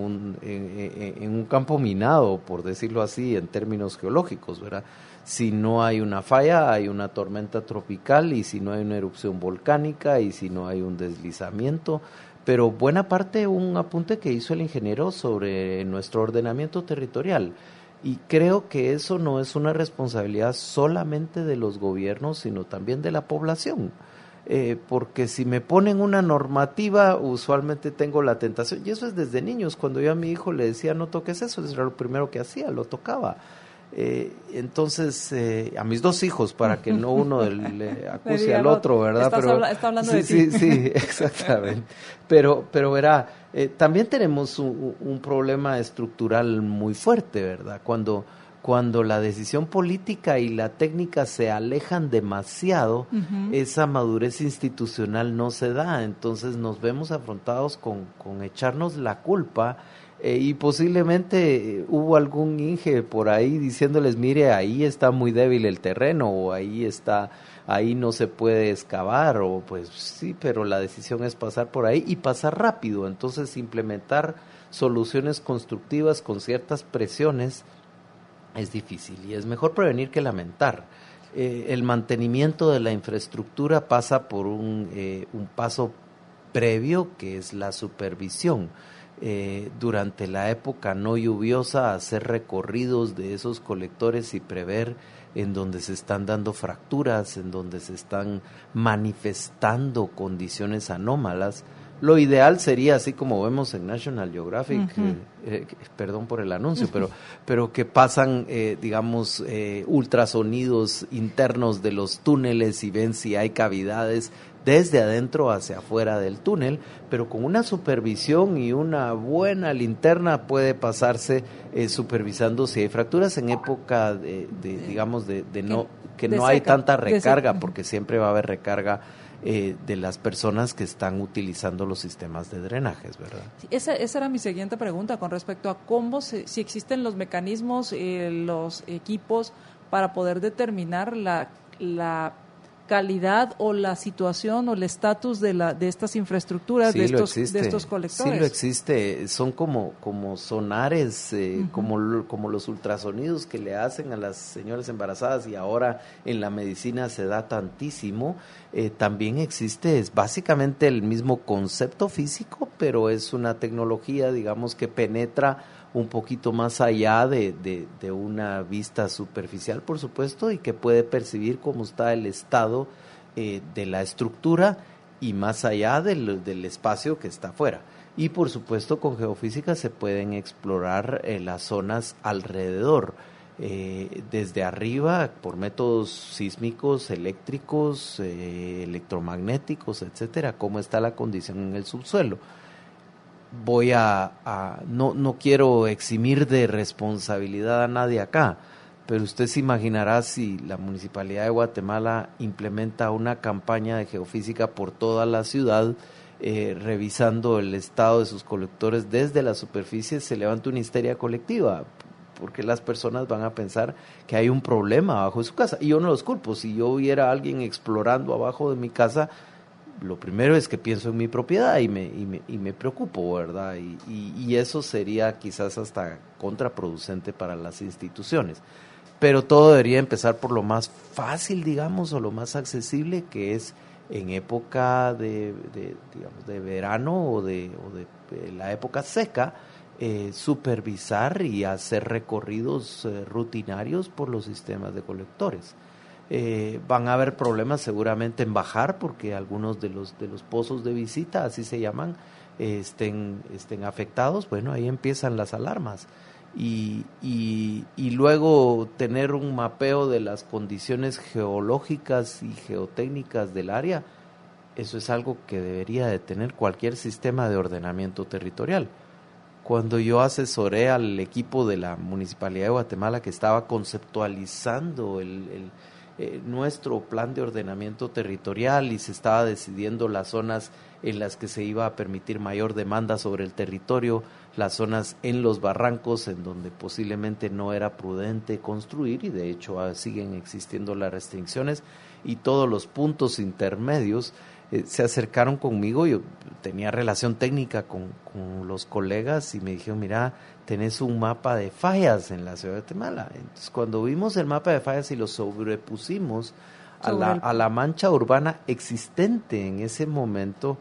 un campo minado, por decirlo así, en términos geológicos, ¿verdad? Si no hay una falla, hay una tormenta tropical, y si no hay una erupción volcánica, y si no hay un deslizamiento. Pero buena parte, un apunte que hizo el ingeniero sobre nuestro ordenamiento territorial. Y creo que eso no es una responsabilidad solamente de los gobiernos, sino también de la población. Porque si me ponen una normativa, usualmente tengo la tentación, y eso es desde niños, cuando yo a mi hijo le decía no toques eso, eso era lo primero que hacía, lo tocaba. Entonces, a mis dos hijos, para que no uno le acuse al otro, ¿verdad? Está hablando de ti. Sí, exactamente. Pero verá, también tenemos un problema estructural muy fuerte, ¿verdad? Cuando la decisión política y la técnica se alejan demasiado, esa madurez institucional no se da. Entonces nos vemos afrontados con echarnos la culpa, y posiblemente hubo algún Inge por ahí diciéndoles, mire, ahí está muy débil el terreno, o ahí no se puede excavar, o pues sí, pero la decisión es pasar por ahí y pasar rápido. Entonces implementar soluciones constructivas con ciertas presiones es difícil, y es mejor prevenir que lamentar. El mantenimiento de la infraestructura pasa por un paso previo, que es la supervisión. Durante la época no lluviosa, hacer recorridos de esos colectores y prever en donde se están dando fracturas, en donde se están manifestando condiciones anómalas. Lo ideal sería, así como vemos en National Geographic, perdón por el anuncio, pero que pasan, digamos, ultrasonidos internos de los túneles y ven si hay cavidades desde adentro hacia afuera del túnel, pero con una supervisión y una buena linterna puede pasarse supervisando si hay fracturas en época de no hay tanta recarga, porque siempre va a haber recarga de las personas que están utilizando los sistemas de drenajes, ¿verdad? Sí, esa era mi siguiente pregunta con respecto a si existen los mecanismos, los equipos para poder determinar la calidad o la situación o el estatus de estas infraestructuras, Sí, de estos colectores. Sí, lo existe. Son como sonares, como los ultrasonidos que le hacen a las señoras embarazadas, y ahora en la medicina se da tantísimo. También existe, es básicamente el mismo concepto físico, pero es una tecnología, digamos, que penetra un poquito más allá de una vista superficial, por supuesto, y que puede percibir cómo está el estado de la estructura y más allá del espacio que está afuera. Y por supuesto con geofísica se pueden explorar las zonas alrededor, desde arriba por métodos sísmicos, eléctricos, electromagnéticos, etcétera, cómo está la condición en el subsuelo. No quiero eximir de responsabilidad a nadie acá, pero usted se imaginará si la Municipalidad de Guatemala implementa una campaña de geofísica por toda la ciudad, revisando el estado de sus colectores desde la superficie, se levanta una histeria colectiva, porque las personas van a pensar que hay un problema abajo de su casa, y yo no los culpo. Si yo viera a alguien explorando abajo de mi casa, lo primero es que pienso en mi propiedad y me preocupo, ¿verdad? Y eso sería quizás hasta contraproducente para las instituciones. Pero todo debería empezar por lo más fácil, digamos, o lo más accesible, que es en época de verano o de la época seca, supervisar y hacer recorridos rutinarios por los sistemas de colectores. Van a haber problemas seguramente en bajar, porque algunos de los pozos de visita, así se llaman, estén afectados. Bueno, ahí empiezan las alarmas, y luego tener un mapeo de las condiciones geológicas y geotécnicas del área. Eso es algo que debería de tener cualquier sistema de ordenamiento territorial. Cuando yo asesoré al equipo de la Municipalidad de Guatemala que estaba conceptualizando nuestro plan de ordenamiento territorial, y se estaba decidiendo las zonas en las que se iba a permitir mayor demanda sobre el territorio, las zonas en los barrancos en donde posiblemente no era prudente construir, y de hecho siguen existiendo las restricciones, y todos los puntos intermedios, se acercaron conmigo. Yo tenía relación técnica con los colegas y me dijeron: mira, tenés un mapa de fallas en la ciudad de Guatemala. Entonces, cuando vimos el mapa de fallas y lo sobrepusimos a la mancha urbana existente en ese momento,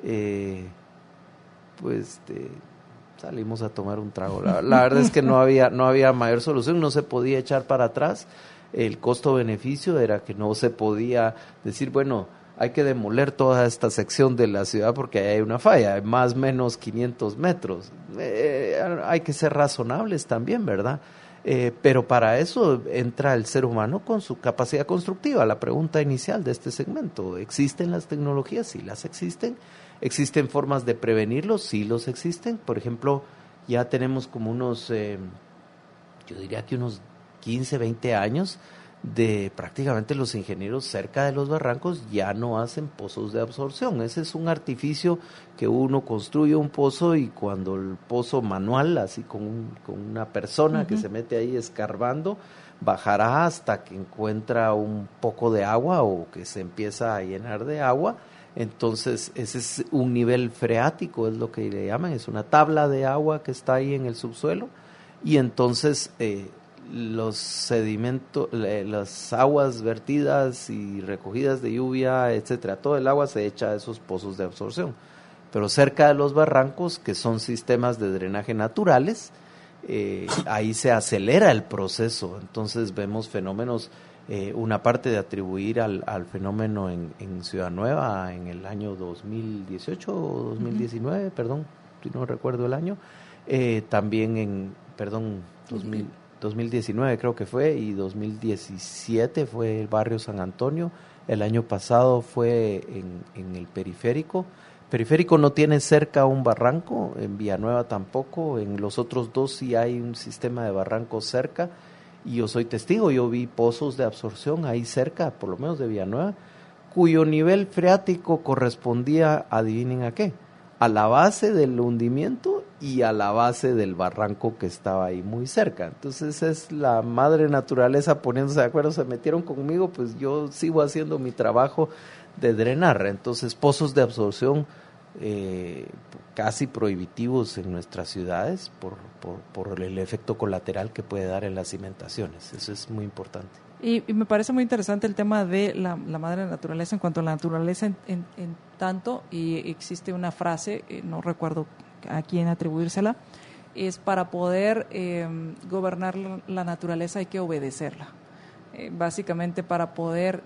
salimos a tomar un trago. La verdad es que no había mayor solución, no se podía echar para atrás. El costo-beneficio era que no se podía decir, bueno, hay que demoler toda esta sección de la ciudad porque ahí hay una falla, hay más o menos 500 metros. Hay que ser razonables también, ¿verdad? Pero para eso entra el ser humano con su capacidad constructiva. La pregunta inicial de este segmento: ¿existen las tecnologías? Sí, las existen. ¿Existen formas de prevenirlos? Sí, los existen. Por ejemplo, ya tenemos como unos 15, 20 años de prácticamente los ingenieros cerca de los barrancos ya no hacen pozos de absorción. Ese es un artificio que uno construye un pozo, y cuando el pozo manual, así con una persona que se mete ahí escarbando, bajará hasta que encuentra un poco de agua o que se empieza a llenar de agua. Entonces ese es un nivel freático, es lo que le llaman, es una tabla de agua que está ahí en el subsuelo, y entonces los sedimentos, las aguas vertidas y recogidas de lluvia, etcétera, todo el agua se echa a esos pozos de absorción. Pero cerca de los barrancos, que son sistemas de drenaje naturales, ahí se acelera el proceso. Entonces vemos fenómenos, una parte de atribuir al fenómeno en Ciudad Nueva en el año 2018 o 2019, perdón, si no recuerdo el año, también 2019 creo que fue, y 2017 fue el barrio San Antonio. El año pasado fue en el periférico. Periférico no tiene cerca un barranco, en Villanueva tampoco, en los otros dos sí hay un sistema de barrancos cerca, y yo soy testigo, yo vi pozos de absorción ahí cerca, por lo menos de Villanueva, cuyo nivel freático correspondía, adivinen a qué, a la base del hundimiento y a la base del barranco que estaba ahí muy cerca. Entonces es la madre naturaleza poniéndose de acuerdo, se metieron conmigo, pues yo sigo haciendo mi trabajo de drenar. Entonces pozos de absorción casi prohibitivos en nuestras ciudades por el efecto colateral que puede dar en las cimentaciones. Eso es muy importante. Y me parece muy interesante el tema de la madre naturaleza en cuanto a la naturaleza en tanto, y existe una frase, no recuerdo a quién atribuírsela, es para poder gobernar la naturaleza hay que obedecerla. Básicamente para poder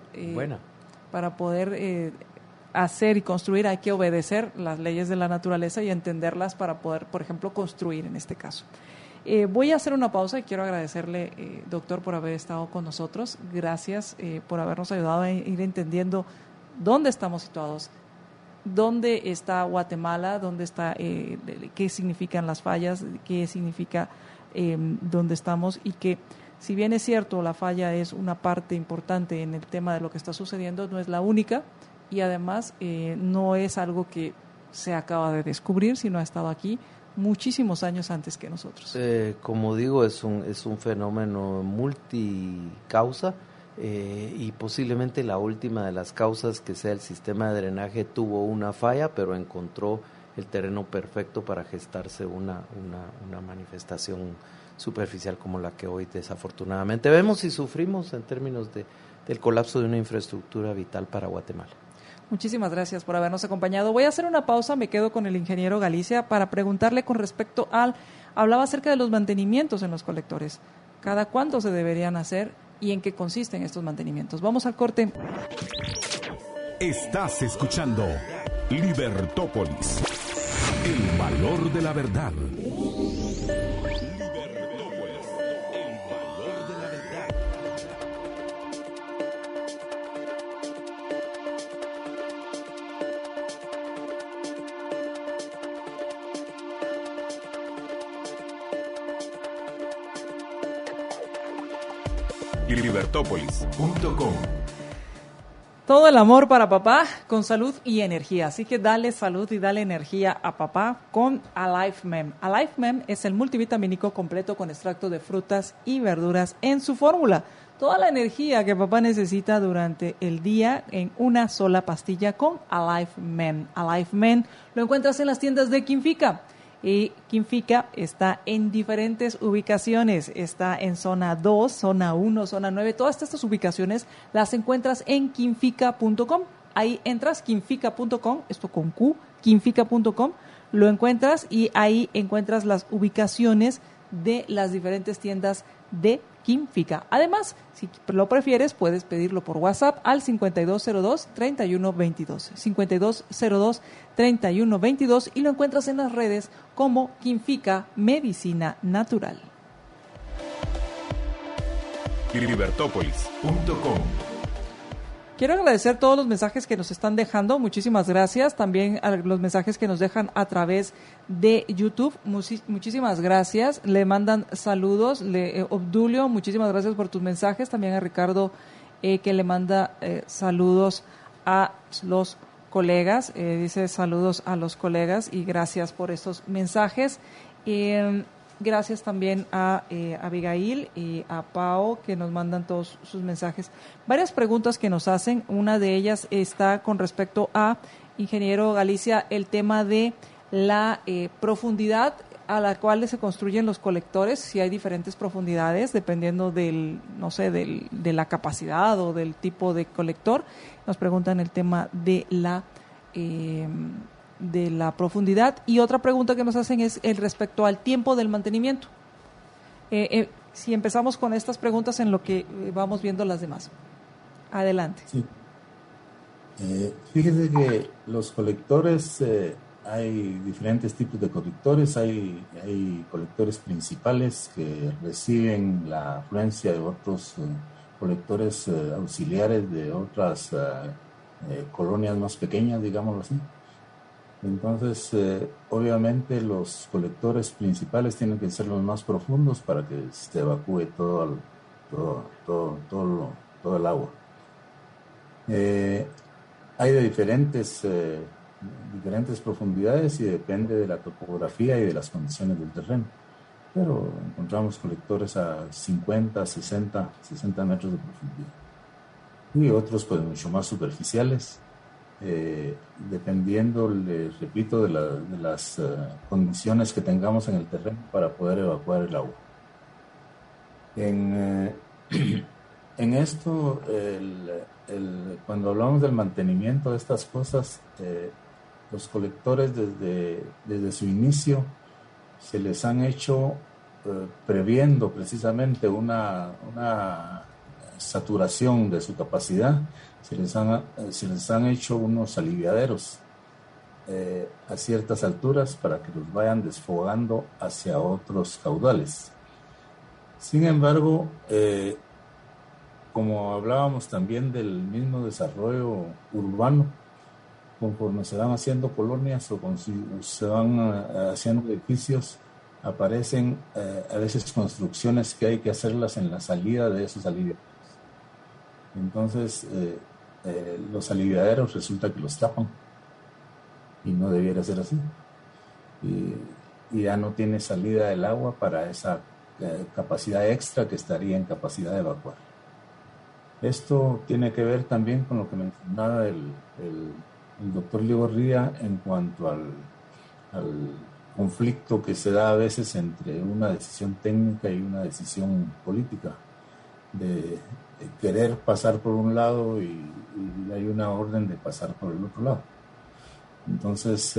hacer y construir hay que obedecer las leyes de la naturaleza y entenderlas para poder, por ejemplo, construir en este caso. Voy a hacer una pausa y quiero agradecerle, doctor, por haber estado con nosotros. Gracias por habernos ayudado a ir entendiendo dónde estamos situados, dónde está Guatemala, dónde está, qué significan las fallas, qué significa dónde estamos, y que si bien es cierto la falla es una parte importante en el tema de lo que está sucediendo, no es la única, y además no es algo que se acaba de descubrir, sino ha estado aquí muchísimos años antes que nosotros. Como digo, es un fenómeno multicausa, y posiblemente la última de las causas, que sea el sistema de drenaje, tuvo una falla, pero encontró el terreno perfecto para gestarse una manifestación superficial como la que hoy desafortunadamente vemos y sufrimos en términos del colapso de una infraestructura vital para Guatemala. Muchísimas gracias por habernos acompañado. Voy a hacer una pausa, me quedo con el ingeniero Galicia para preguntarle con respecto hablaba acerca de los mantenimientos en los colectores. ¿Cada cuánto se deberían hacer y en qué consisten estos mantenimientos? Vamos al corte. Estás escuchando Libertópolis, el valor de la verdad. Libertópolis.com. Todo el amor para papá con salud y energía. Así que dale salud y dale energía a papá con Alive Mem. Alive Mem es el multivitamínico completo con extracto de frutas y verduras en su fórmula. Toda la energía que papá necesita durante el día en una sola pastilla con Alive Mem. Alive Mem lo encuentras en las tiendas de Quimfica. Y Quimfica está en diferentes ubicaciones, está en zona 2, zona 1, zona 9, todas estas ubicaciones las encuentras en quimfica.com, ahí entras, quimfica.com, esto con Q, quimfica.com, lo encuentras y ahí encuentras las ubicaciones de las diferentes tiendas de Quimfica. Además, si lo prefieres, puedes pedirlo por WhatsApp al 5202-3122. 5202-3122 y lo encuentras en las redes como Quimfica Medicina Natural. Libertópolis.com. Quiero agradecer todos los mensajes que nos están dejando, muchísimas gracias, también a los mensajes que nos dejan a través de YouTube, muchísimas gracias, le mandan saludos, Obdulio, muchísimas gracias por tus mensajes, también a Ricardo que le manda saludos a los colegas, dice saludos a los colegas y gracias por estos mensajes. Gracias también a Abigail y a Pao que nos mandan todos sus mensajes. Varias preguntas que nos hacen. Una de ellas está con respecto a, ingeniero Galicia, el tema de la profundidad a la cual se construyen los colectores. Si hay diferentes profundidades dependiendo de la capacidad o del tipo de colector. Nos preguntan el tema de la profundidad, y otra pregunta que nos hacen es el respecto al tiempo del mantenimiento. Si empezamos con estas preguntas en lo que vamos viendo las demás. Adelante. Sí. Fíjese que los colectores, hay diferentes tipos de colectores, hay colectores principales que reciben la afluencia de otros colectores auxiliares de otras colonias más pequeñas, digámoslo así. Entonces, obviamente los colectores principales tienen que ser los más profundos para que se evacúe todo el agua. hay de diferentes profundidades y depende de la topografía y de las condiciones del terreno. Pero encontramos colectores a 50, 60 metros de profundidad. Y otros pues mucho más superficiales, dependiendo, les repito, de las condiciones que tengamos en el terreno para poder evacuar el agua. En esto, cuando hablamos del mantenimiento de estas cosas, los colectores desde su inicio se les han hecho, previendo precisamente una saturación de su capacidad, se les han hecho unos aliviaderos a ciertas alturas para que los vayan desfogando hacia otros caudales. Sin embargo, como hablábamos también del mismo desarrollo urbano, conforme se van haciendo colonias o se van haciendo edificios, aparecen a veces construcciones que hay que hacerlas en la salida de esos aliviaderos. Entonces, los aliviaderos resulta que los tapan y no debiera ser así. Y ya no tiene salida del agua para esa capacidad extra que estaría en capacidad de evacuar. Esto tiene que ver también con lo que mencionaba el doctor Ligorría en cuanto al conflicto que se da a veces entre una decisión técnica y una decisión política, de querer pasar por un lado y hay una orden de pasar por el otro lado. Entonces,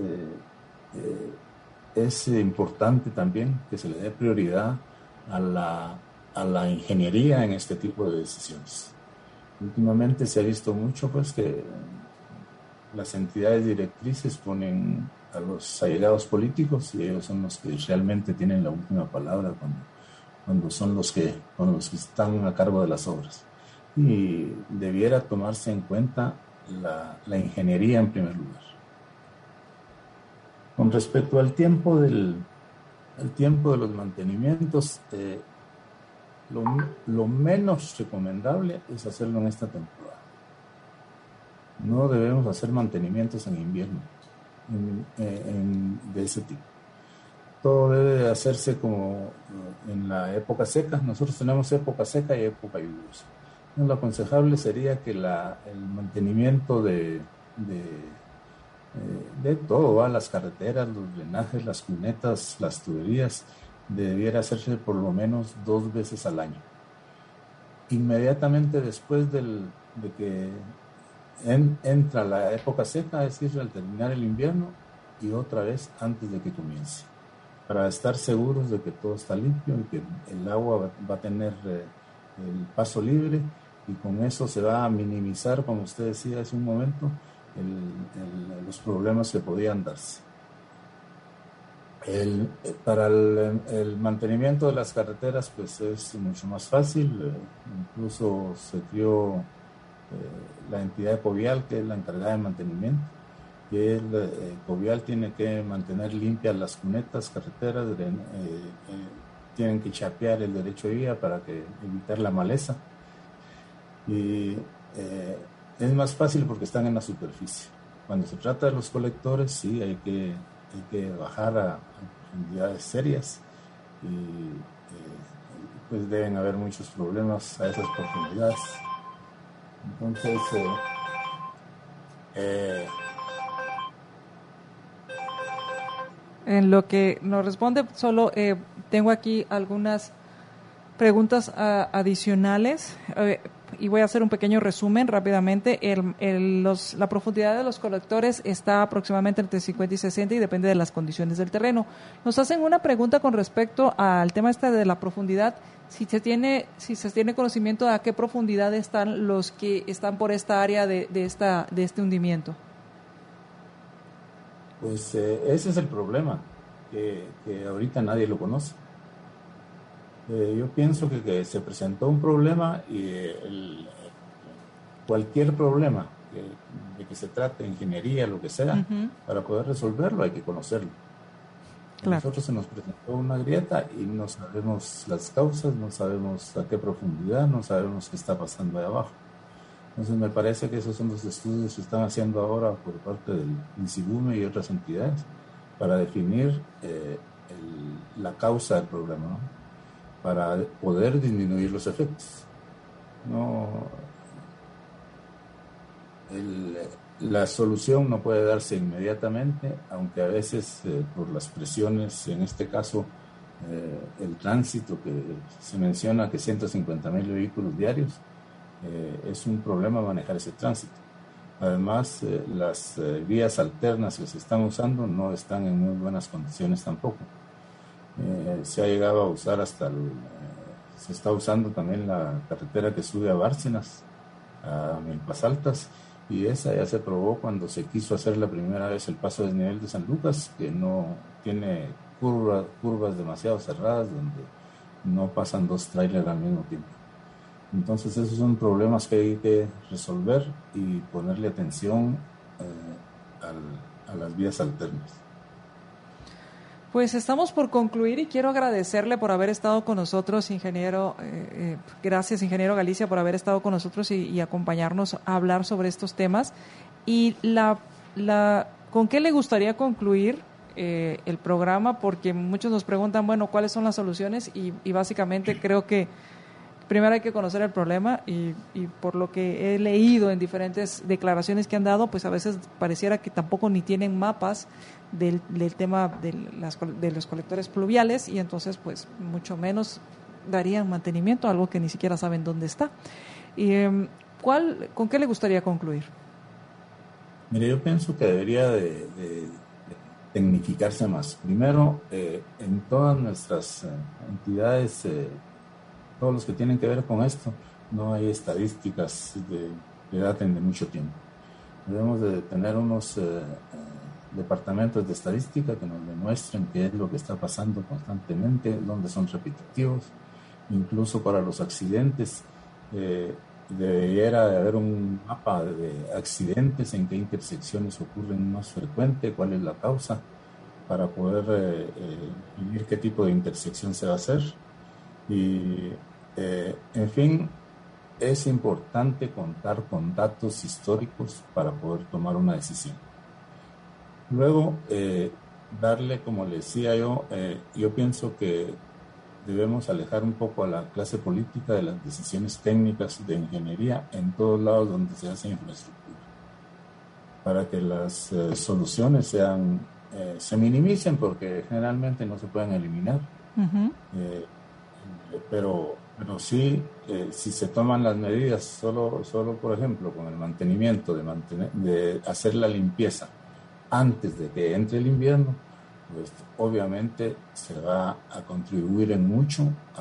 es importante también que se le dé prioridad a la ingeniería en este tipo de decisiones. Últimamente se ha visto mucho pues que las entidades directrices ponen a los allegados políticos y ellos son los que realmente tienen la última palabra cuando son los que están a cargo de las obras. Y debiera tomarse en cuenta la ingeniería en primer lugar. Con respecto al tiempo de los mantenimientos, lo menos recomendable es hacerlo en esta temporada. No debemos hacer mantenimientos en invierno de ese tipo. Todo debe hacerse como en la época seca. Nosotros tenemos época seca y época lluviosa. Lo aconsejable sería que el mantenimiento de todo, las carreteras, los drenajes, las cunetas, las tuberías, debiera hacerse por lo menos 2 veces al año. Inmediatamente después de que entra la época seca, es decir, al terminar el invierno, y otra vez antes de que comience, para estar seguros de que todo está limpio y que el agua va a tener el paso libre, y con eso se va a minimizar, como usted decía hace un momento, los problemas que podían darse. Para el mantenimiento de las carreteras pues es mucho más fácil. Incluso se creó la entidad de Covial, que es la encargada de mantenimiento, que Covial tiene que mantener limpias las cunetas, carreteras, tienen que chapear el derecho de vía para evitar la maleza, y es más fácil porque están en la superficie. Cuando se trata de los colectores, sí, hay que bajar a profundidades serias, y pues deben haber muchos problemas a esas profundidades. Entonces, en lo que nos responde, solo tengo aquí algunas preguntas adicionales, y voy a hacer un pequeño resumen rápidamente. La profundidad de los colectores está aproximadamente entre 50 y 60 y depende de las condiciones del terreno. Nos hacen una pregunta con respecto al tema de la profundidad, si se tiene conocimiento de a qué profundidad están los que están por esta área de este hundimiento. Pues ese es el problema, que ahorita nadie lo conoce. Yo pienso que se presentó un problema, y cualquier problema de que se trate, ingeniería, lo que sea, uh-huh, para poder resolverlo hay que conocerlo. Claro. Nosotros se nos presentó una grieta y no sabemos las causas, no sabemos a qué profundidad, no sabemos qué está pasando ahí abajo. Entonces me parece que esos son los estudios que se están haciendo ahora por parte del INSIGUME y otras entidades para definir la causa del problema, ¿no? Para poder disminuir los efectos. La solución no puede darse inmediatamente, aunque a veces por las presiones, en este caso el tránsito, que se menciona que 150,000 vehículos diarios, es un problema manejar ese tránsito. Además, las vías alternas que se están usando no están en muy buenas condiciones tampoco. Se ha llegado a usar se está usando también la carretera que sube a Bárcenas, a Milpas Altas, y esa ya se probó cuando se quiso hacer la primera vez el paso de desnivel de San Lucas, que no tiene curvas demasiado cerradas donde no pasan 2 trailers al mismo tiempo. Entonces esos son problemas que hay que resolver y ponerle atención a las vías alternas. Pues estamos por concluir y quiero agradecerle por haber estado con nosotros, ingeniero. Gracias, ingeniero Galicia, por haber estado con nosotros y acompañarnos a hablar sobre estos temas. Y ¿con qué le gustaría concluir el programa? Porque muchos nos preguntan, bueno, ¿cuáles son las soluciones? Y básicamente creo que primero hay que conocer el problema y por lo que he leído en diferentes declaraciones que han dado, pues a veces pareciera que tampoco ni tienen mapas del tema de los colectores pluviales y entonces pues mucho menos darían mantenimiento a algo que ni siquiera saben dónde está. ¿Con qué le gustaría concluir? Mire, yo pienso que debería de tecnificarse más. Primero, en todas nuestras entidades, todos los que tienen que ver con esto, no hay estadísticas que daten de mucho tiempo. Debemos de tener unos departamentos de estadística que nos demuestren qué es lo que está pasando constantemente, dónde son repetitivos, incluso para los accidentes. Debería de haber un mapa de accidentes, en qué intersecciones ocurren más frecuente, cuál es la causa, para poder medir qué tipo de intersección se va a hacer. Y, en fin, es importante contar con datos históricos para poder tomar una decisión. Luego, darle, como le decía yo pienso que debemos alejar un poco a la clase política de las decisiones técnicas de ingeniería en todos lados donde se hace infraestructura, para que las soluciones se minimicen, porque generalmente no se pueden eliminar. Uh-huh. Pero sí, si se toman las medidas solo por ejemplo, con el mantenimiento, de hacer la limpieza antes de que entre el invierno, pues obviamente se va a contribuir en mucho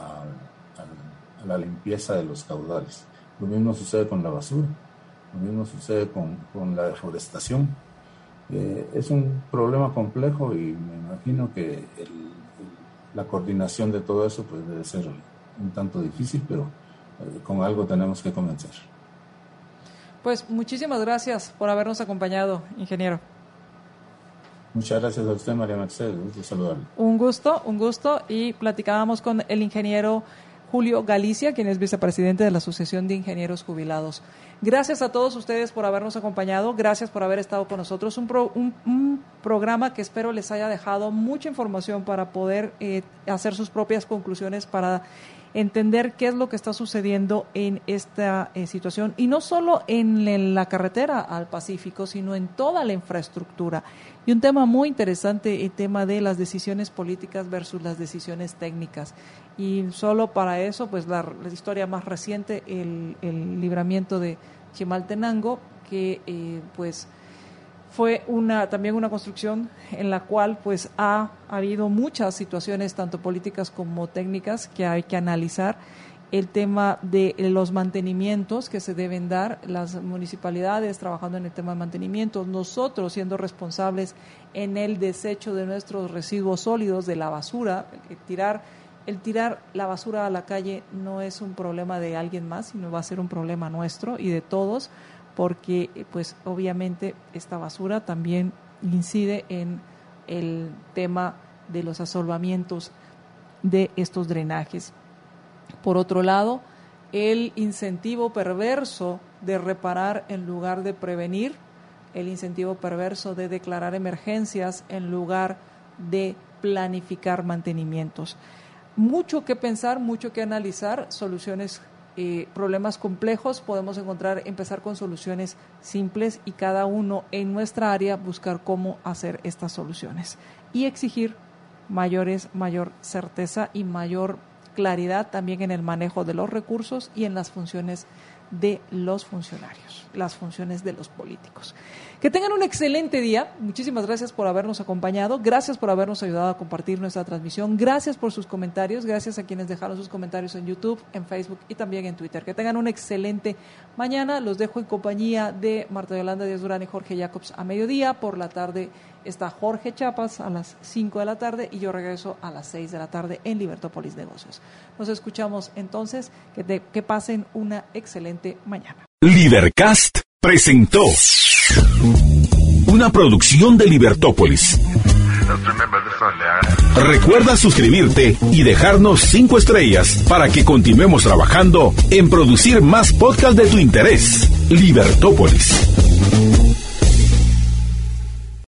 a la limpieza de los caudales. Lo mismo sucede con la basura, lo mismo sucede con la deforestación. Es un problema complejo y me imagino que la coordinación de todo eso pues debe ser un tanto difícil, pero con algo tenemos que comenzar. Pues muchísimas gracias por habernos acompañado, ingeniero. Muchas gracias a usted, María Mercedes, un gusto saludarle. Un gusto, y platicábamos con el ingeniero Julio Galicia, quien es vicepresidente de la Asociación de Ingenieros Jubilados. Gracias a todos ustedes por habernos acompañado, gracias por haber estado con nosotros. Un programa que espero les haya dejado mucha información para poder hacer sus propias conclusiones, para entender qué es lo que está sucediendo en esta situación, y no solo en la carretera al Pacífico, sino en toda la infraestructura. Y un tema muy interesante, el tema de las decisiones políticas versus las decisiones técnicas. Y solo para eso, pues la historia más reciente, el libramiento de Chimaltenango, que pues fue también una construcción en la cual pues ha habido muchas situaciones, tanto políticas como técnicas, que hay que analizar. El tema de los mantenimientos que se deben dar, las municipalidades trabajando en el tema de mantenimientos, nosotros siendo responsables en el desecho de nuestros residuos sólidos, de la basura. El tirar la basura a la calle no es un problema de alguien más, sino va a ser un problema nuestro y de todos, porque pues obviamente esta basura también incide en el tema de los asolvamientos de estos drenajes. Por otro lado, el incentivo perverso de reparar en lugar de prevenir, el incentivo perverso de declarar emergencias en lugar de planificar mantenimientos. Mucho que pensar, mucho que analizar, soluciones, problemas complejos, podemos empezar con soluciones simples y cada uno en nuestra área buscar cómo hacer estas soluciones y exigir mayor certeza y mayor claridad también en el manejo de los recursos y en las funciones de los funcionarios, las funciones de los políticos. Que tengan un excelente día. Muchísimas gracias por habernos acompañado. Gracias por habernos ayudado a compartir nuestra transmisión. Gracias por sus comentarios. Gracias a quienes dejaron sus comentarios en YouTube, en Facebook y también en Twitter. Que tengan una excelente mañana. Los dejo en compañía de Marta Yolanda Díaz Durán y Jorge Jacobs a mediodía. Por la tarde está Jorge Chiapas a las 5 de la tarde y yo regreso a las 6 de la tarde en Libertópolis Negocios. Nos escuchamos entonces. Que pasen una excelente mañana. Libercast presentó una producción de Libertópolis. Recuerda suscribirte y dejarnos 5 estrellas para que continuemos trabajando en producir más podcasts de tu interés. Libertópolis.